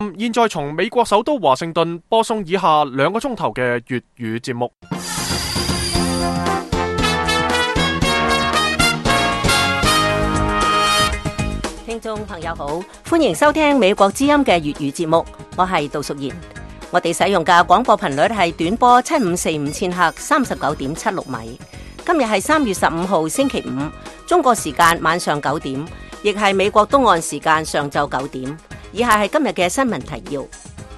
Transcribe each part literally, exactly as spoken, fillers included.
現在從美國首都華盛頓播送以下兩個鐘頭嘅粵語節目。 聽眾朋友好，歡迎收聽美國之音嘅粵語節目，我係杜淑賢。我哋使用嘅廣播頻率係短波七五四五千赫，三十九點七六米。今日係三月十五號星期五，中國時間晚上九點，亦係美國東岸時間上晝九點。以下係今日嘅新聞提要。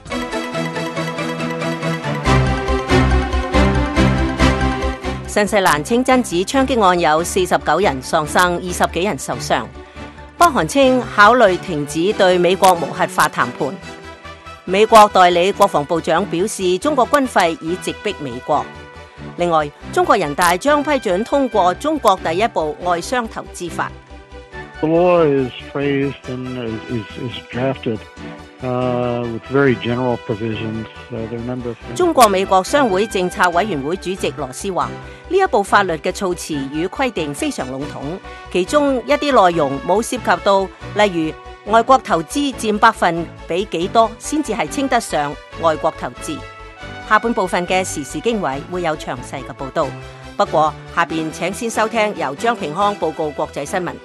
新西蘭清真寺槍擊案有四十九人喪生，二十幾人受傷。北韓稱考慮停止對美國無核化談判。美國代理國防部長表示，中國軍費已直逼美國。另外，中國人大將批准通過中國第一部外商投資法。 The law is phrased and is, is drafted uh, with very general provisions. Uh, there are a number of things. 中國美國商會政策委員會主席羅斯話：呢一部法律嘅措辭與規定非常籠統，其中一啲內容冇涉及到，例如外國投資佔百分比幾多先至係稱得上外國投資。下半部分嘅時事經緯會有詳細嘅報道，不過下邊請先收聽由張平康報告國際新聞。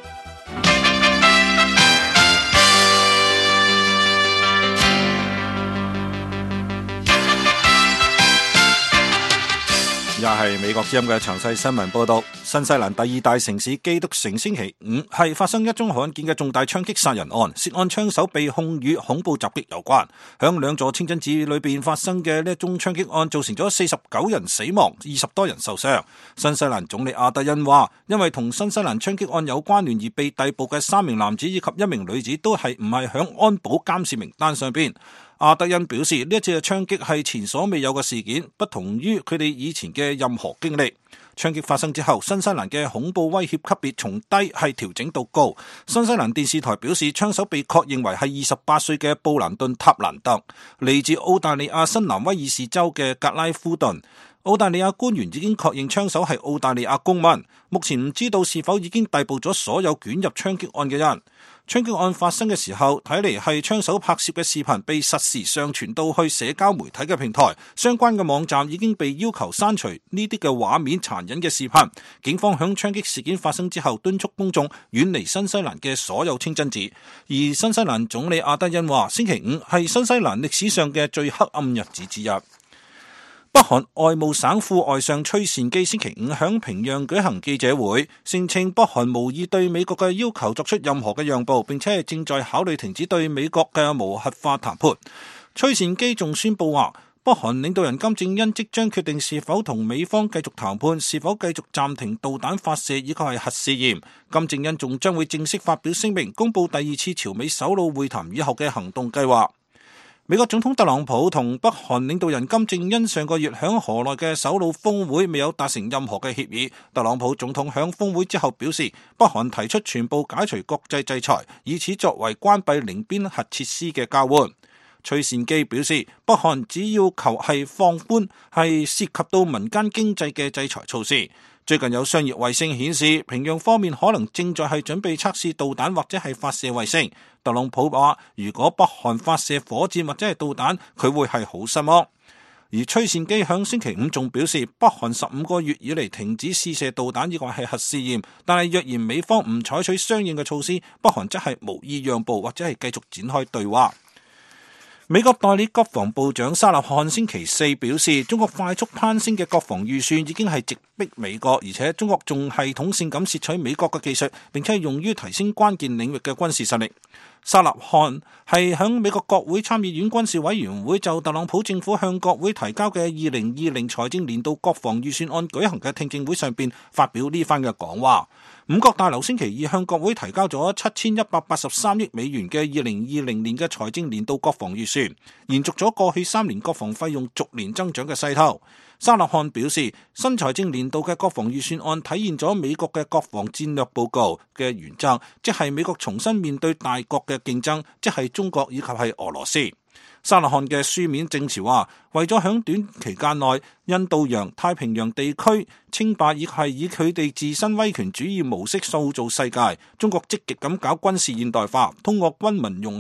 又係美國之音嘅詳細新聞報道。新西蘭第二大城市基督城星期五係發生一宗罕見嘅重大槍擊殺人案，涉案槍手被控與恐怖襲擊有關。響兩座清真寺裏邊發生嘅呢一宗槍擊案，造成咗四十九人死亡，二十多人受傷。新西蘭總理阿德恩話，因為同新西蘭槍擊案有關聯而被逮捕嘅三名男子以及一名女子都係唔係響安保監視名單上邊。阿德恩表示，呢一次嘅槍擊係前所未有嘅事件，不同於佢哋以前嘅任何經歷。槍擊發生之後，新西蘭嘅恐怖威脅級別從低係調整到高。新西蘭電視台表示，槍手被確認為係二十八歲嘅布蘭頓塔蘭特，嚟自澳大利亞新南威爾士州嘅格拉夫頓。澳大利亞官員已經確認槍手係澳大利亞公民，目前唔知道是否已經逮捕咗所有捲入槍擊案嘅人。槍擊案發生嘅時候，睇嚟係槍手拍攝嘅視頻被實時上傳到去社交媒體嘅平台，相關嘅網站已經被要求刪除呢啲嘅畫面殘忍嘅視頻。警方響槍擊事件發生之後，敦促公眾遠離新西蘭嘅所有清真寺。而新西蘭總理阿德恩話，星期五係新西蘭歷史上嘅最黑暗日子之一。北韓外務省副外相崔善基星期五響平壤舉行記者會，聲稱北韓無意對美國嘅要求作出任何嘅讓步，並且係正在考慮停止對美國嘅無核化談判。崔善基仲宣布話，北韓領導人金正恩即將決定是否同美方繼續談判，是否繼續暫停導彈發射以及係核試驗。金正恩仲將會正式發表聲明，公布第二次朝美首腦會談以後嘅行動計劃。美國總統特朗普同北韓領導人金正恩上個月響河內嘅首腦峰會未有達成任何嘅協議。特朗普總統響峰會之後表示，北韓提出全部解除國際制裁，以此作為關閉寧邊核設施嘅交換。崔善基表示，北韓只要求係放寬係涉及到民間經濟嘅制裁措施。最近有商業衛星顯示，平壤方面可能正在係準備測試導彈或者係發射衛星。特朗普話，如果北韓發射火箭或者係導彈，佢會係好失望。而崔善基響星期五仲表示，北韓十五個月以嚟停止試射導彈，亦或係核試驗，但係若然美方唔採取相應嘅措施，北韓則係無意讓步或者係繼續展開對話。美國代理國防部長沙納漢星期四表示，中國快速攀升嘅國防預算已經係直逼美國，而且中國仲系統性咁竊取美國嘅技術，並且用於提升關鍵領域嘅軍事實力。沙納漢係響美國國會參議院軍事委員會就特朗普政府向國會提交嘅二零二零財政年度國防預算案舉行嘅聽證會上邊發表呢番嘅講話。五角大樓星期二向國會提交咗七千一百八十三億美元嘅二零二零年嘅財政年度國防預算，延續咗過去三年國防費用逐年增長嘅勢頭。沙納漢表示，新財政年度嘅國防預算案體現咗美國嘅國防戰略報告嘅原則，即係美國重新面對大國嘅競爭，即係中國以及係俄羅斯。沙納漢嘅書面證詞話，為咗響短期間內印度洋、太平洋地區稱霸，亦係以佢哋自身威權主義模式塑造世界。中國積極咁搞軍事現代化，通過軍民融合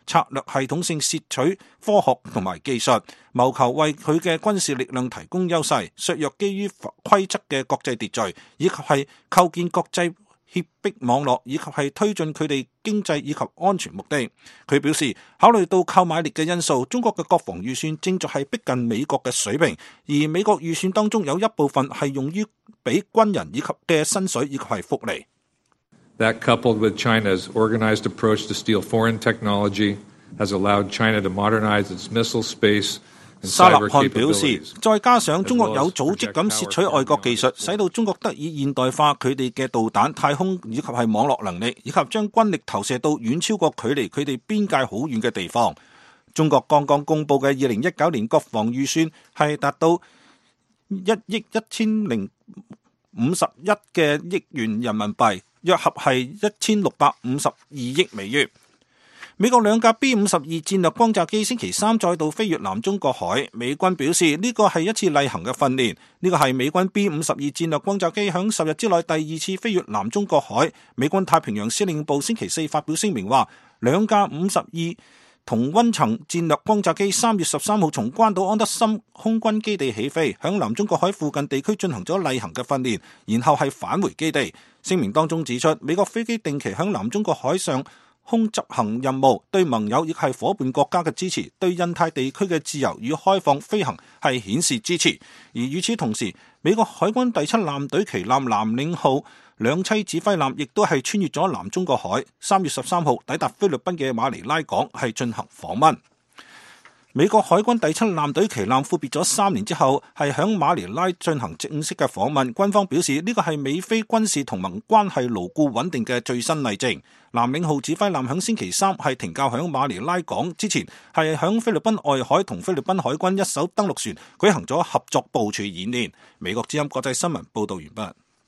策略系統性竊取科學同埋技術，謀求為佢嘅軍事力量提供優勢，削弱基於規則嘅國際秩序，以及係構建國際脅迫網絡，以及係推進佢哋經濟以及安全目的。佢表示，考慮到購買力嘅因素，中國嘅國防預算正在係逼近美國嘅水平，而美國預算當中有一部分係用於俾軍人以及嘅薪水以及係福利。 That coupled with China's organized approach to steal foreign technology has allowed China to modernize its missile space。沙納漢表示，再加上中國有組織咁竊取外國技術，使到中國得以現代化佢哋嘅導彈、太空以及係網絡能力，以及將軍力投射到遠超過距離佢哋邊界好遠嘅地方。中國剛剛公布嘅二零一九年國防預算係達到一億一千零五十一嘅億元人民幣，約合係一千六百五十二億美元。美國兩架 B 五十二戰略轟炸機星期三再度飛越南中國海，美軍表示呢個係一次例行嘅訓練，呢個係美軍 B 五十二戰略轟炸機響十日之內第二次飛越南中國海。美軍太平洋司令部星期四發表聲明話，兩架五十二同溫層戰略轟炸機三月十三號從關島安德森空軍基地起飛，響南中國海附近地區進行咗例行嘅訓練，然後係返回基地。聲明當中指出，美國飛機定期響南中國海上空執行任務，對盟友亦係夥伴國家嘅支持，對印太地區嘅自由與開放飛行係顯示支持。而與此同時，美國海軍第七艦隊旗艦藍領號兩棲指揮艦亦都係穿越咗南中國海，三月十三號抵達菲律賓嘅馬尼拉港係進行訪問。美國海軍第七艦隊旗艦闊別咗三年之後，係響馬尼拉進行正式嘅訪問。軍方表示呢個係美菲軍事同盟關係牢固穩定嘅最新例證。藍領號指揮艦響星期三係停靠響馬尼拉港之前，係響菲律賓外海同菲律賓海軍一艘登陸船舉行咗合作部署演練。美國之音國際新聞報道完畢。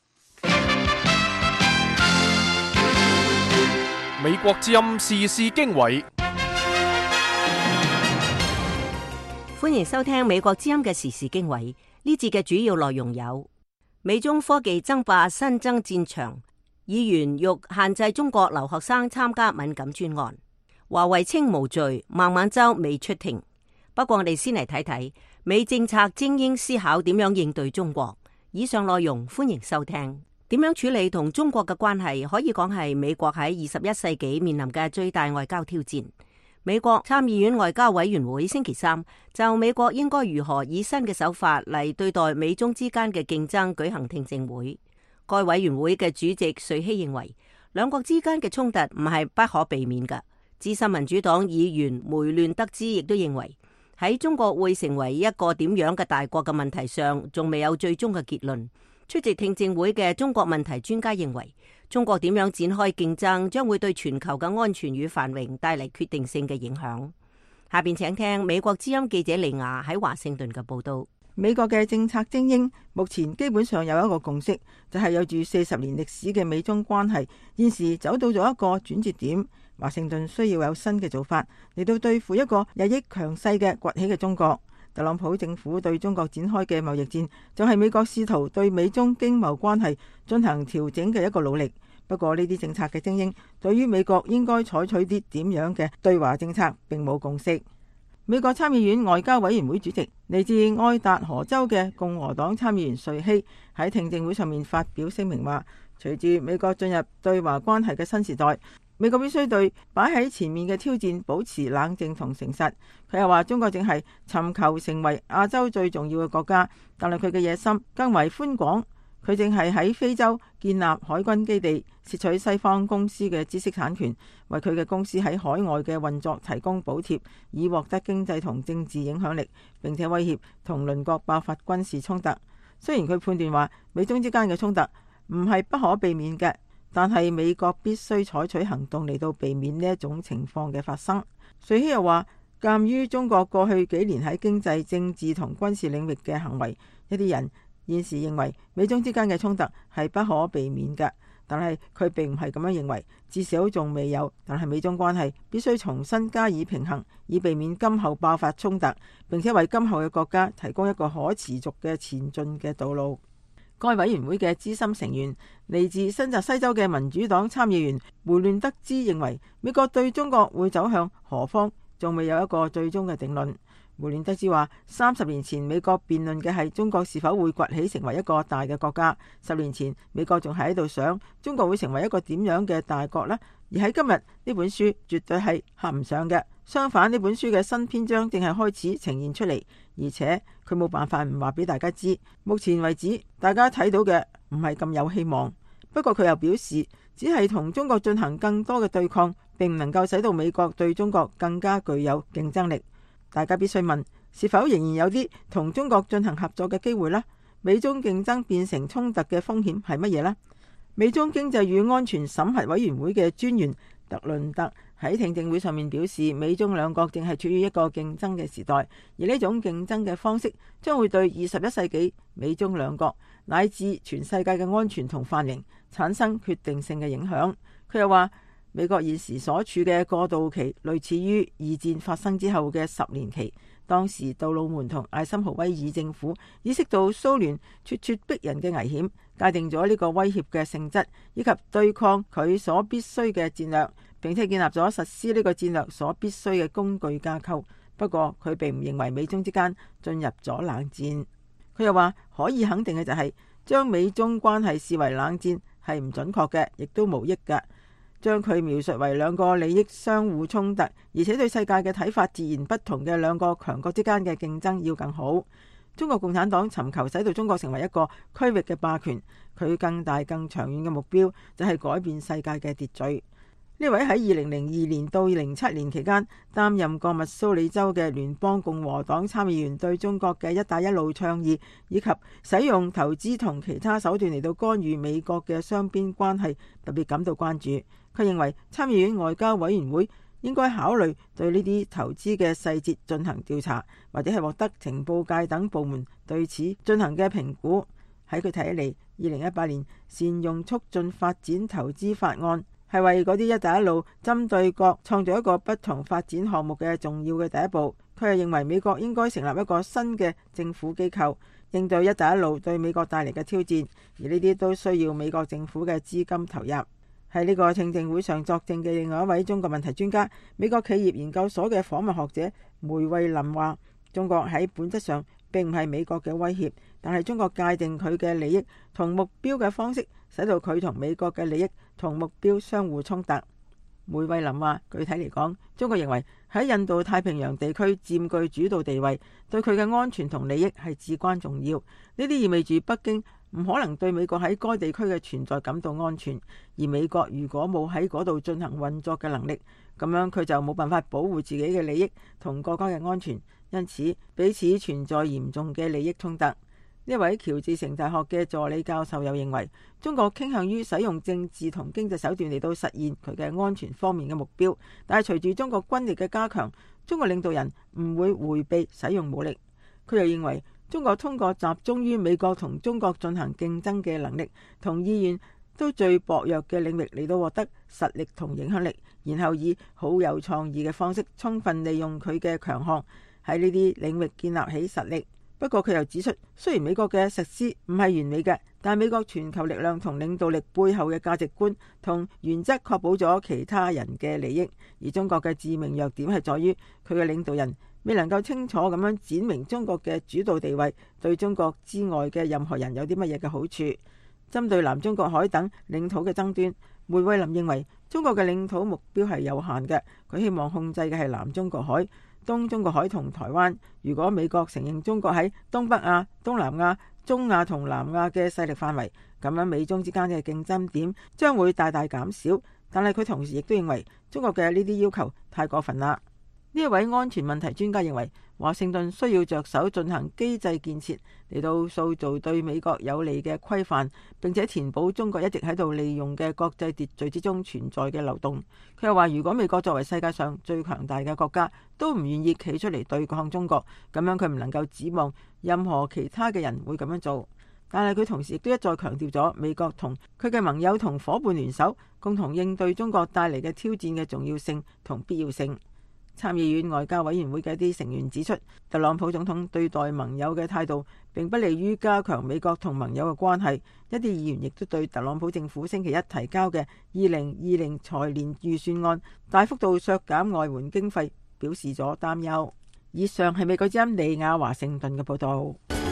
美國之音時事經緯。 歡迎收聽美國之音嘅時事經緯。呢節嘅主要內容有：美中科技爭霸新增戰場，議員欲限制中國留學生參加敏感專案，華為稱無罪，孟晚舟未出庭。不過我哋先嚟睇睇美政策精英思考點樣應對中國。以上內容歡迎收聽。點樣處理同中國嘅關係，可以講係美國喺二十一世紀面臨嘅最大外交挑戰。美國參議院外交委員會星期三就美國應該如何以新嘅手法嚟對待美中之間嘅競爭舉行聽證會。該委員會嘅主席瑞希認為，兩國之間嘅衝突唔係不可避免嘅。資深民主黨議員梅亂德茲亦都認為，喺中國會成為一個點樣嘅大國嘅問題上，仲未有最終嘅結論。出席聽證會嘅中國問題專家認為，中國點樣展開競爭將會對全球嘅安全與繁榮帶嚟決定性嘅影響。下邊請聽美國之音記者利亞喺華盛頓嘅報道。 美國嘅政策精英目前基本上有一個共識，就係、是、有住四十年歷史嘅美中關係現時走到咗一個轉折點。華盛頓需要有新嘅做法嚟到對付一個日益強勢嘅崛起嘅中國。特朗普政府對中國展開嘅貿易戰，就係美國試圖對美中經貿關係進行調整嘅一個努力。不過呢啲政策嘅精英對於美國應該採取啲點樣嘅對華政策並冇共識。美國參議院外交委員會主席嚟自愛達荷州嘅共和黨參議員瑞希喺聽證會上面發表聲明話，隨住美國進入對華關係嘅新時代，美國必須對擺喺前面嘅挑戰保持冷靜同誠實。佢又話，中國正係尋求成為亞洲最重要嘅國家，但係佢嘅野心更為寬廣。佢正係喺非洲建立海軍基地，竊取西方公司嘅知識產權，為佢嘅公司喺海外嘅運作提供補貼，以獲得經濟同政治影響力，並且威脅同鄰國爆發軍事衝突。雖然佢判斷話美中之間嘅衝突唔係不可避免嘅，但係美國必須採取行動嚟到避免呢一種情況嘅發生。瑞希又話，鑑於中國過去幾年喺經濟、政治同軍事領域嘅行為，一啲人現時認為美中之間嘅衝突係不可避免嘅，但係佢並唔係咁樣認為，至少仲未有。但係美中關係必須重新加以平衡，以避免今後爆發衝突，並且為今後嘅國家提供一個可持續嘅前進嘅道路。 該委員會嘅資深成員嚟自新澤西州嘅民主黨參議員梅亂德茲認為，美國對中國會走向何方，仲未有一個最終嘅定論。梅亂德茲話：三十年前美國辯論嘅係中國是否會崛起成為一個大嘅國家，十年前美國仲係喺度想中國會成為一個點樣嘅大國呢？而喺今日呢本書絕對係合唔上嘅。相反，呢本書嘅新篇章正係開始呈現出嚟，而且佢冇辦法唔話俾大家知。目前為止，大家睇到嘅唔係咁有希望。不過佢又表示，只係同中國進行更多嘅對抗，並唔能夠使到美國對中國更加具有競爭力。大家必須問，是否仍然有啲同中國進行合作嘅機會呢？美中競爭變成衝突嘅風險係乜嘢呢？美中經濟與安全審核委員會嘅專員特倫特喺聽證會上面表示，美中兩國正係處於一個競爭嘅時代，而呢種競爭嘅方式將會對二十一世紀美中兩國乃至全世界嘅安全同繁榮產生決定性嘅影響。佢又話，美國現時所處嘅過渡期類似於二戰發生之後嘅十年期，當時杜魯門同艾森豪威爾政府意識到蘇聯咄咄逼人嘅危險，界定咗呢個威脅嘅性質以及對抗佢所必須嘅戰略，並且建立咗實施呢個戰略所必須嘅工具架構。不過佢並唔認為美中之間進入咗冷戰。佢又話，可以肯定嘅就係、是、將美中關係視為冷戰係唔準確嘅，亦都無益嘅。將佢描述為兩個利益相互衝突，而且對世界嘅睇法自然不同嘅兩個強國之間嘅競爭要更好。中國共產黨尋求使到中國成為一個區域嘅霸權，佢更大更長遠嘅目標就係改變世界嘅秩序。呢位喺二零零二年到零七年期間擔任過密蘇里州嘅聯邦共和黨參議員，對中國嘅一帶一路倡議以及使用投資同其他手段嚟到干預美國嘅雙邊關係特別感到關注。佢認為參議院外交委員會應該考慮對呢啲投資嘅細節進行調查，或者係獲得情報界等部門對此進行嘅評估。喺佢睇嚟，二零一八年善用促進發展投資法案係為嗰啲一帶一路針對國創造一個不同發展項目嘅重要嘅第一步。佢又認為美國應該成立一個新嘅政府機構，應對一帶一路對美國帶嚟嘅挑戰，而呢啲都需要美國政府嘅資金投入。喺呢個聽證會上作證嘅另外一位中國問題專家、美國企業研究所嘅訪問學者梅惠林話，中國喺本質上並唔係美國嘅威脅，但係中國界定佢嘅利益同目標嘅方式，使到佢同美國嘅利益同目標相互衝突。梅惠林話，具體嚟講，中國認為喺印度太平洋地區佔據主導地位，對佢嘅安全同利益係至關重要。呢啲意味住北京唔可能對美國喺該地區嘅存在感到安全，而美國如果冇喺嗰度進行運作嘅能力，咁樣佢就冇辦法保護自己嘅利益同國家嘅安全，因此彼此存在嚴重嘅利益衝突。呢位喬治城大學嘅助理教授又認為，中國傾向於使用政治同經濟手段嚟到實現佢嘅安全方面嘅目標，但係隨住中國軍力嘅加強，中國領導人唔會迴避使用武力。佢又認為，中國通過集中於美國同中國進行競爭嘅能力同意願都最薄弱嘅領域嚟到獲得實力同影響力，然後以好有創意嘅方式充分利用佢嘅強項喺呢啲領域建立起實力。不過佢又指出，雖然美國嘅實施唔係完美嘅，但美國全球力量同領導力背後嘅價值觀同原則確保咗其他人嘅利益。而中國嘅致命弱點係在於佢嘅領導人未能夠清楚咁樣展明中國嘅主導地位對中國之外嘅任何人有啲乜嘢嘅好處。針對南中國海等領土嘅爭端，梅惠林認為中國嘅領土目標係有限嘅，佢希望控制嘅係南中國海、東中國海同台灣。如果美國承認中國喺東北亞、東南亞、中亞同南亞嘅勢力範圍，咁樣美中之間嘅競爭點將會大大減少。但係佢同時亦都認為中國嘅呢啲要求太過分啦。呢一位安全問題專家認為，華盛頓需要着手進行機制建設嚟到塑造對美國有利嘅規範，並且填補中國一直喺度利用嘅國際秩序之中存在嘅漏洞。佢又話，如果美國作為世界上最強大嘅國家都唔願意企出嚟對抗中國，咁樣佢唔能夠指望任何其他嘅人會咁樣做。但係佢同時亦都一再強調咗美國同佢嘅盟友同伙伴聯手，共同應對中國帶嚟嘅挑戰嘅重要性同必要性。 參議院外交委員會嘅一啲成員指出，特朗普總統對待盟友嘅態度並不利於加強美國同盟友嘅關係。一啲議員亦都對特朗普政府星期一提交嘅二零二零財年預算案大幅度削減外援經費表示咗擔憂。以上係美國之音李雅華盛頓嘅報道。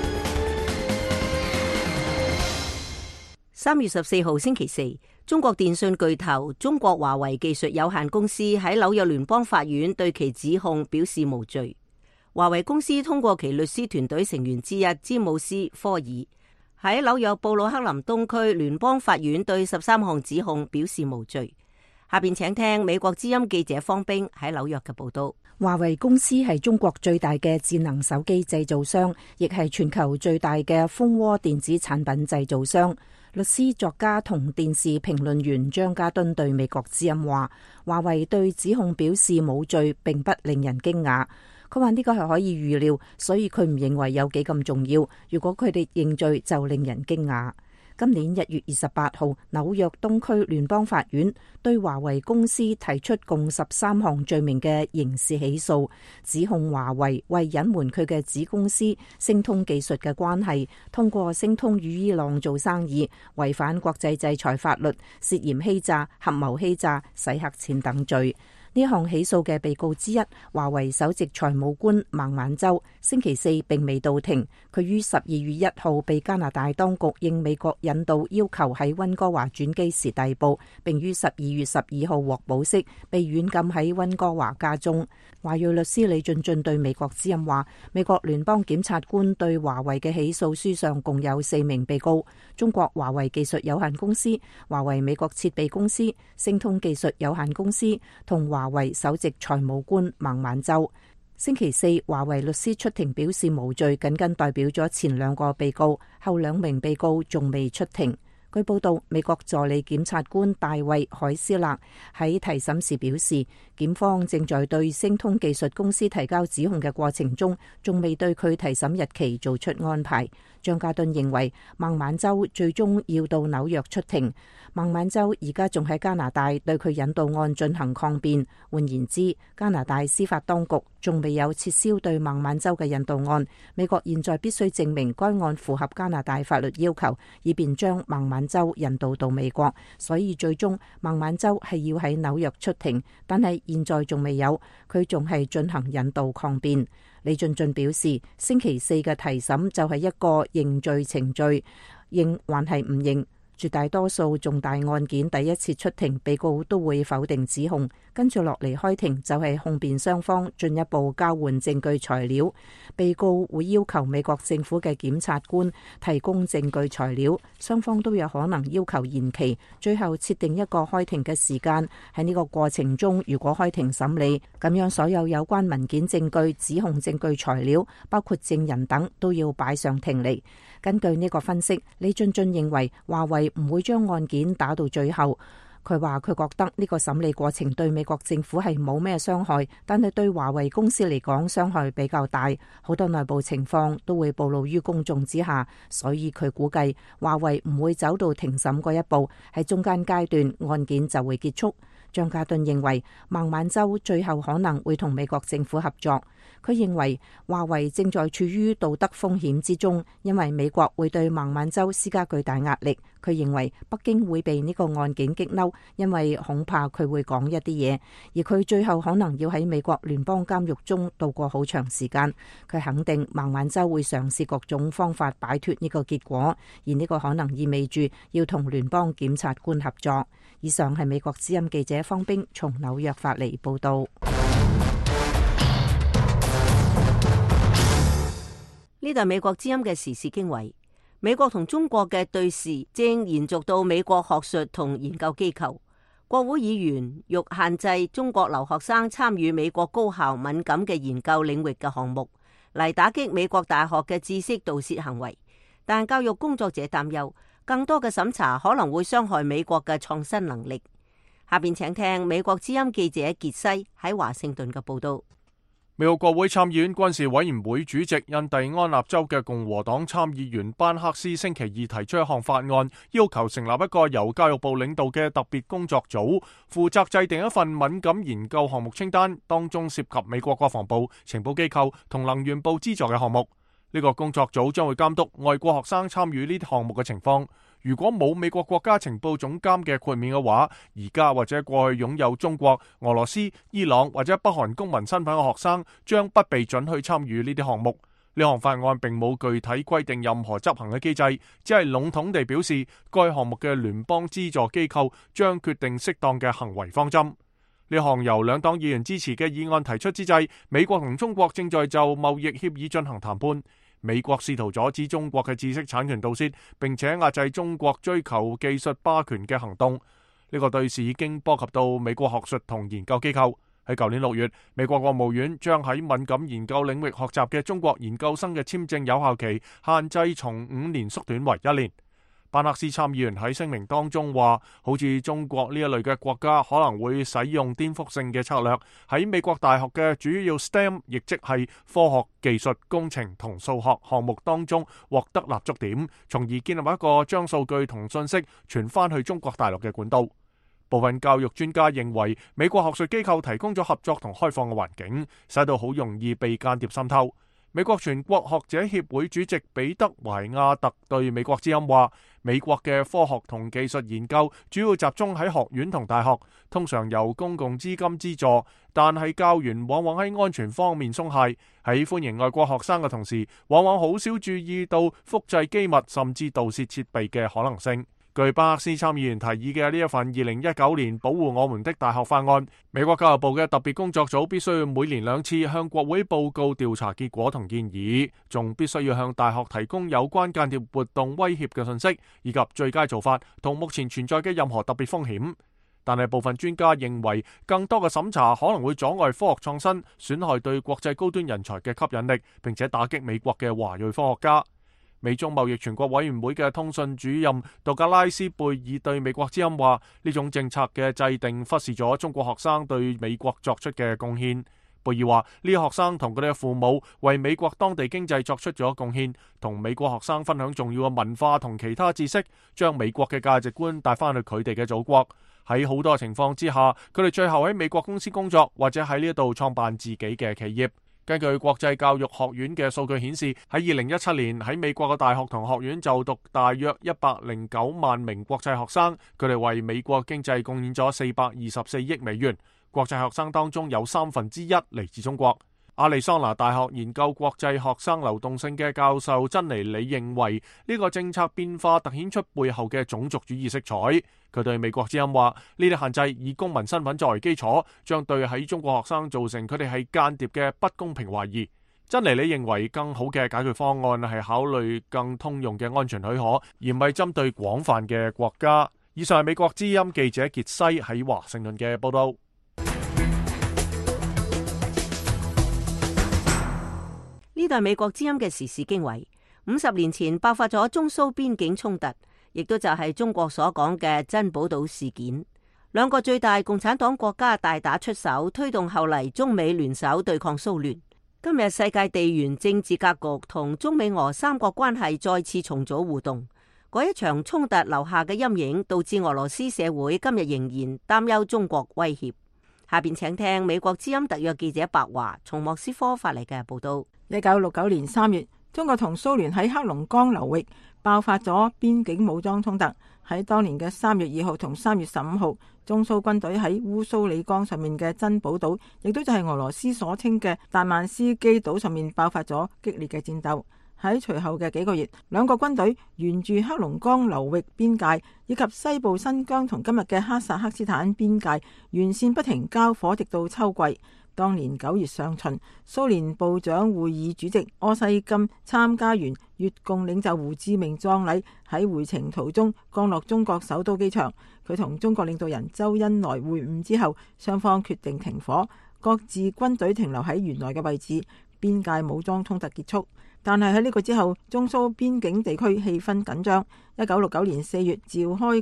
三月十四號星期四，中國電信巨頭中國華為技術有限公司喺紐約聯邦法院對其指控表示無罪。華為公司通過其律師團隊成員之一詹姆斯科爾喺紐約布魯克林東區聯邦法院對十三項指控表示無罪。下邊請聽美國之音記者方冰喺紐約嘅報道。 華為公司係中國最大嘅智能手機製造商，亦係全球最大嘅蜂窩電子產品製造商。律師、作家同電視評論員張家敦對美國之音話：華為對指控表示冇罪，並不令人驚訝。佢話呢個係可以預料，所以佢唔認為有幾咁重要。如果佢哋認罪，就令人驚訝。今年一月二十八號，紐約東區聯邦法院對華為公司提出共十三項罪名嘅刑事起訴，指控華為為隱瞞佢嘅子公司星通技術嘅關係，通過星通與伊朗做生意，違反國際制裁法律，涉嫌欺詐、合謀欺詐、洗黑錢等罪。呢項起訴嘅被告之一，華為首席財務官孟晚舟，星期四並未到庭。佢於十二月一號被加拿大當局應美國引導要求喺溫哥華轉機時逮捕，並於十二月十二號獲保釋，被軟禁喺溫哥華家中。華裔律師李俊俊對美國之音話：美國聯邦檢察官對華為嘅起訴書上共有四名被告：中國華為技術有限公司、華為美國設備公司、星通技術有限公司同華華為首席財務官孟晚舟。星期四，華為律師出庭表示無罪，僅僅代表咗前兩個被告，後兩名被告仲未出庭。據報道，美國助理檢察官大衛海斯勒喺提審時表示，檢方正在對星通技術公司提交指控嘅過程中，仲未對佢提審日期做出安排。張家敦認為孟晚舟最終要到紐約出庭。孟晚舟而家仲喺加拿大對佢引渡案進行抗辯。換言之，加拿大司法當局仲未有撤銷對孟晚舟嘅引渡案。美國現在必須證明該案符合加拿大法律要求，以便將孟晚舟引渡到美國。所以最終孟晚舟係要喺紐約出庭，但係現在仲未有，佢仲係進行引渡抗辯。李俊俊表示，星期四嘅提審就係一個認罪程序，認還係唔認。絕大多數重大案件第一次出庭，被告都會否定指控，跟住落嚟開庭就係控辯雙方進一步交換證據材料。被告會要求美國政府嘅檢察官提供證據材料，雙方都有可能要求延期，最後設定一個開庭嘅時間。喺呢個過程中，如果開庭審理，咁樣所有有關文件、證據、指控證據材料，包括證人等，都要擺上庭嚟。根據呢個分析，李俊俊認為華為唔會將案件打到最後。佢話佢覺得呢個審理過程對美國政府係冇咩傷害，但係對華為公司嚟講傷害比較大，好多內部情況都會暴露於公眾之下，所以佢估計華為唔會走到庭審嗰一步，喺中間階段案件就會結束。張家敦認為孟晚舟最後可能會同美國政府合作。佢認為華為正在處於道德風險之中，因為美國會對孟晚舟施加巨大壓力。佢認為北京會被呢個案件激嬲，因為恐怕佢會講一啲嘢，而佢最後可能要喺美國聯邦監獄中度過好長時間。佢肯定孟晚舟會嘗試各種方法擺脫呢個結果，而呢個可能意味住要同聯邦檢察官合作。以上係美國之音記者方冰從紐約發嚟報道。 呢度係美國之音嘅時事經緯。美國同中國嘅對峙正延續到美國學術同研究機構。國會議員欲限制中國留學生參與美國高校敏感嘅研究領域嘅項目，嚟打擊美國大學嘅知識盜竊行為。但教育工作者擔憂，更多嘅審查可能會傷害美國嘅創新能力。下邊請聽美國之音記者傑西喺華盛頓嘅報道。 美國國會參議院軍事委員會主席、印第安納州嘅共和黨參議員班克斯星期二提出一項法案，要求成立一個由教育部領導嘅特別工作組，負責制定一份敏感研究項目清單，當中涉及美國國防部、情報機構同能源部資助嘅項目。呢個工作組將會監督外國學生參與呢啲項目嘅情況。如果冇美國國家情報總監嘅豁免嘅話，而家或者過去擁有中國、俄羅斯、伊朗或者北韓公民身份嘅學生將不被准去參與呢啲項目。呢項法案並冇具體規定任何執行嘅機制，只係籠統地表示該項目嘅聯邦資助機構將決定適當嘅行為方針。呢項由兩黨議員支持嘅議案提出之際，美國同中國正在就貿易協議進行談判。美國試圖阻止中國嘅知識產權盜竊，並且壓制中國追求技術霸權嘅行動。呢個對事已經波及到美國學術同研究機構。喺舊年六月，美國國務院將喺敏感研究領域學習嘅中國研究生嘅簽證有效期限制從五年縮短為一年。班克斯參議員喺聲明當中話，好似中國呢一類嘅國家可能會使用顛覆性嘅策略，喺美國大學嘅主要 S T E M， 亦即係科學、技術、工程同數學項目當中獲得立足點，從而建立一個將數據同信息傳翻去中國大陸嘅管道。部分教育專家認為，美國學術機構提供咗合作同開放嘅環境，使到好容易被間諜滲透。美國全國學者協會主席彼得懷亞特對美國之音話，美國嘅科學同技術研究主要集中喺學院同大學，通常由公共資金資助，但係教員往往喺安全方面鬆懈，喺歡迎外國學生嘅同時，往往好少注意到複製機密甚至盜竊設備嘅可能性。據巴克斯參議員提議嘅呢一份二零一九年保護我們的大學法案，美國教育部嘅特別工作組必須要每年兩次向國會報告調查結果同建議，仲必須要向大學提供有關間諜活動威脅嘅信息，以及最佳做法同目前存在嘅任何特別風險。但係部分專家認為，更多嘅審查可能會阻礙科學創新，損害對國際高端人才嘅吸引力，並且打擊美國嘅華裔科學家。美中貿易全國委員會嘅通訊主任杜格拉斯貝爾對美國之音話，呢種政策嘅制定忽視咗中國學生對美國作出嘅貢獻。貝爾話，呢啲學生同佢哋嘅父母為美國當地經濟作出咗貢獻，同美國學生分享重要嘅文化同其他知識，將美國嘅價值觀帶翻去佢哋嘅祖國。喺好多情況之下，佢哋最後喺美國公司工作，或者喺呢一度創辦自己嘅企業。根據國際教育學院嘅數據顯示，喺二零一七年喺美國嘅大學同學院就讀大約一百零九萬名國際學生，佢哋為美國經濟貢獻咗四百二十四億美元。國際學生當中有三分之一嚟自中國。亞利桑那大學研究國際學生流動性嘅教授珍妮里認為，呢個政策變化凸顯出背後嘅種族主義色彩。佢對美國之音話，呢啲限制以公民身份作為基礎，將對喺中國學生造成佢哋係間諜嘅不公平懷疑。珍妮里認為更好嘅解決方案係考慮更通用嘅安全許可，而唔係針對廣泛嘅國家。以上係美國之音記者傑西喺華盛頓嘅報道。 呢度係美國之音嘅時事經緯。五十年前爆發咗中蘇邊境衝突，亦都就係中國所講嘅珍寶島事件。兩個最大共產黨國家大打出手，推動後嚟中美聯手對抗蘇聯。今日世界地緣政治格局同中美俄三國關係再次重組互動。嗰一場衝突留下嘅陰影，導致俄羅斯社會今日仍然擔憂中國威脅。下邊請聽美國之音特約記者白華從莫斯科發嚟嘅報道。 一九六九年三月，中國同蘇聯喺黑龍江流域爆發咗邊境武裝衝突。喺當年嘅三月二號同三月十五號，中蘇軍隊喺烏蘇里江上面嘅珍寶島，亦都就係俄羅斯所稱嘅達曼斯基島上面爆發咗激烈嘅戰鬥。喺隨後嘅幾個月，兩個軍隊沿住黑龍江流域邊界以及西部新疆同今日嘅哈薩克斯坦邊界沿線不停交火，直到秋季。當年九月上旬，蘇聯部長會議主席柯西金參加完越共領袖胡志明葬禮，喺回程途中降落中國首都機場。佢同中國領導人周恩來會晤之後，雙方決定停火，各自軍隊停留喺原來嘅位置，邊界武裝衝突結束。但係喺呢個之後，中蘇邊境地區氣氛緊張。一九六九年四月召開嘅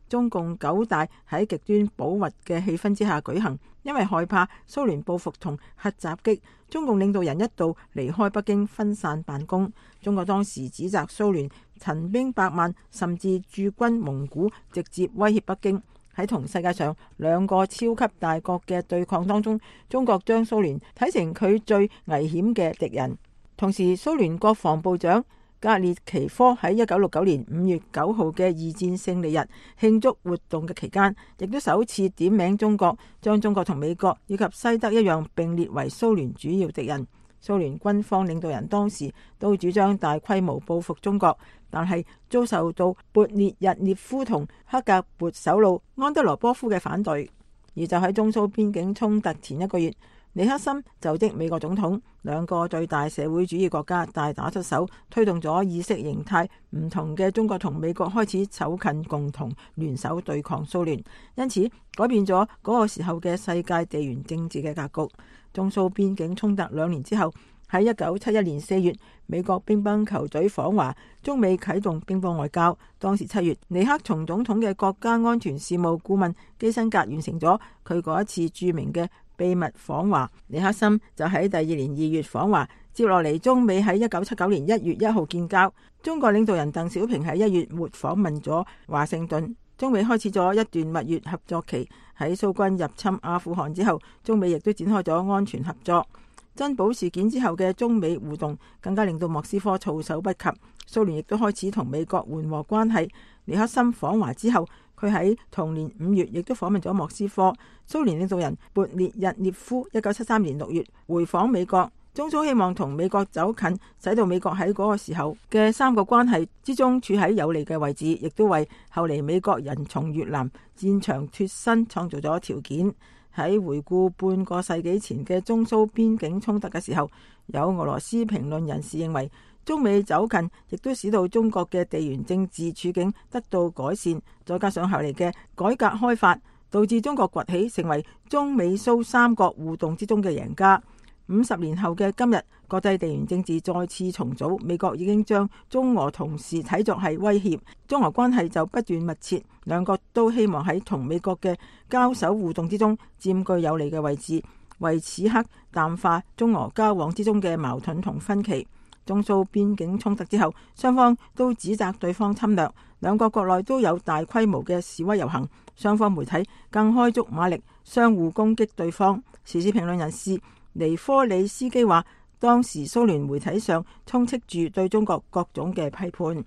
中共九大喺極端保密嘅氣氛之下舉行，因為害怕蘇聯報復同核襲擊，中共領導人一度離開北京分散辦公。中國當時指責蘇聯陳兵百萬，甚至駐軍蒙古，直接威脅北京。喺同世界上兩個超級大國嘅對抗當中，中國將蘇聯睇成佢最危險嘅敵人。同時，蘇聯國防部長格列奇科喺一九六九年五月九號嘅二戰勝利日慶祝活動嘅期間，亦都首次點名中國，將中國同美國以及西德一樣並列為蘇聯主要敵人。蘇聯軍方領導人當時都主張大規模報復中國，但係遭受到勃列日涅夫同克格勃首腦安德羅波夫嘅反對。而就喺中蘇邊境衝突前一個月，尼克森就職美國總統，兩個最大社會主義國家大打出手，推動咗意識形態唔同嘅中國同美國開始走近，共同聯手對抗蘇聯，因此改變咗嗰個時候嘅世界地緣政治嘅格局。中蘇邊境衝突兩年之後，喺一九七一年四月，美國乒乓球隊訪華，中美啟動乒乓外交。當時七月，尼克松總統嘅國家安全事務顧問基辛格完成咗佢嗰一次著名嘅秘密訪華，尼克森就喺第二年二月訪華。接落嚟，中美喺一九七九年一月一號建交。中國領導人鄧小平喺一月末訪問咗華盛頓，中美開始咗一段蜜月合作期。喺蘇軍入侵阿富汗之後，中美亦都展開咗安全合作。珍寶事件之後嘅中美互動更加令到莫斯科措手不及，蘇聯亦都開始同美國緩和關係。尼克森訪華之後，佢喺同年五月亦都訪問咗莫斯科。蘇聯領導人勃列日涅夫一九七三年六月回訪美國，中蘇希望同美國走近，使到美國喺嗰個時候嘅三個關係之中處喺有利嘅位置，亦都為後嚟美國人從越南戰場脫身創造咗條件。喺回顧半個世紀前嘅中蘇邊境衝突嘅時候，有俄羅斯評論人士認為，中美走近亦都使到中國嘅地緣政治處境得到改善，再加上後嚟嘅改革開發，導致中國崛起成為中美蘇三國互動之中嘅贏家。五十年後嘅今日，國際地緣政治再次重組，美國已經將中俄同時睇作係威脅，中俄關係就不斷密切，兩國都希望喺同美國嘅交手互動之中佔據有利嘅位置，為此刻淡化中俄交往之中嘅矛盾同分歧。中蘇邊境衝突之後，雙方都指責對方侵略，兩國國內都有大規模嘅示威遊行，雙方媒體更開足馬力相互攻擊對方。時事評論人士尼科里斯基話，當時蘇聯媒體上充斥住對中國各種嘅批判。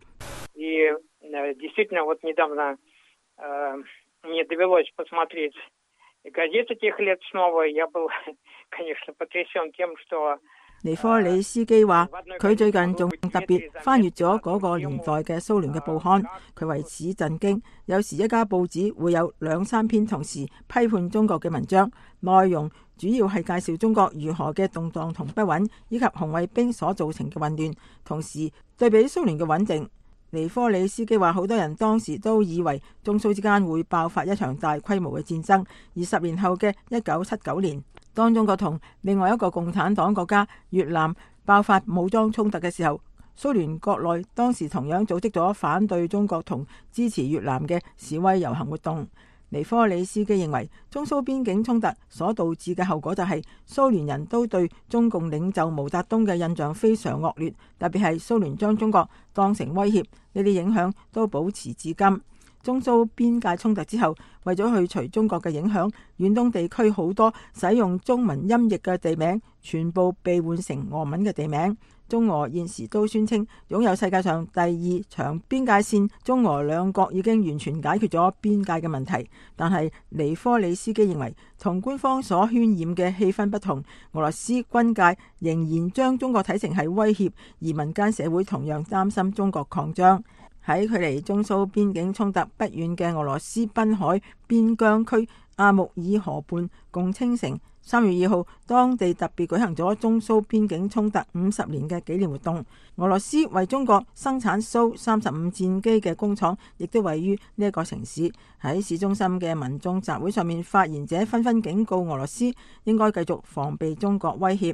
尼科里斯基話，佢最近仲特別翻閱咗嗰個年代嘅蘇聯嘅報刊，佢為此震驚。有時一家報紙會有兩三篇同時批判中國嘅文章，內容主要係介紹中國如何嘅動盪同不穩，以及紅衛兵所造成嘅混亂，同時對比蘇聯嘅穩定。尼科里斯基話，好多人當時都以為中蘇之間會爆發一場大規模嘅戰爭，而十年後嘅一九七九年，當中國同另外一個共產黨國家越南爆發武裝衝突嘅時候，蘇聯國內當時同樣組織咗反對中國同支持越南嘅示威遊行活動。尼科里斯基認為，中蘇邊境衝突所導致嘅後果就係蘇聯人都對中共領袖毛澤東嘅印象非常惡劣，特別係蘇聯將中國當成威脅，呢啲影響都保持至今。中蘇邊界衝突之後，為咗去除中國嘅影響，遠東地區好多使用中文音譯嘅地名全部被換成俄文嘅地名。中俄現時都宣稱擁有世界上第二長邊界線，中俄兩國已經完全解決咗邊界嘅問題。但係尼科里斯基認為，同官方所渲染嘅氣氛不同，俄羅斯軍界仍然將中國睇成係威脅，而民間社會同樣擔心中國擴張。喺距離中蘇邊境衝突不遠嘅俄羅斯濱海邊疆區阿穆爾河畔共青城，三月二號，當地特別舉行咗中蘇邊境衝突五十年嘅紀念活動。俄羅斯為中國生產蘇三十五戰機嘅工廠，亦都位於呢一個城市。喺市中心嘅民眾集會上面，發言者紛紛警告俄羅斯應該繼續防備中國威脅。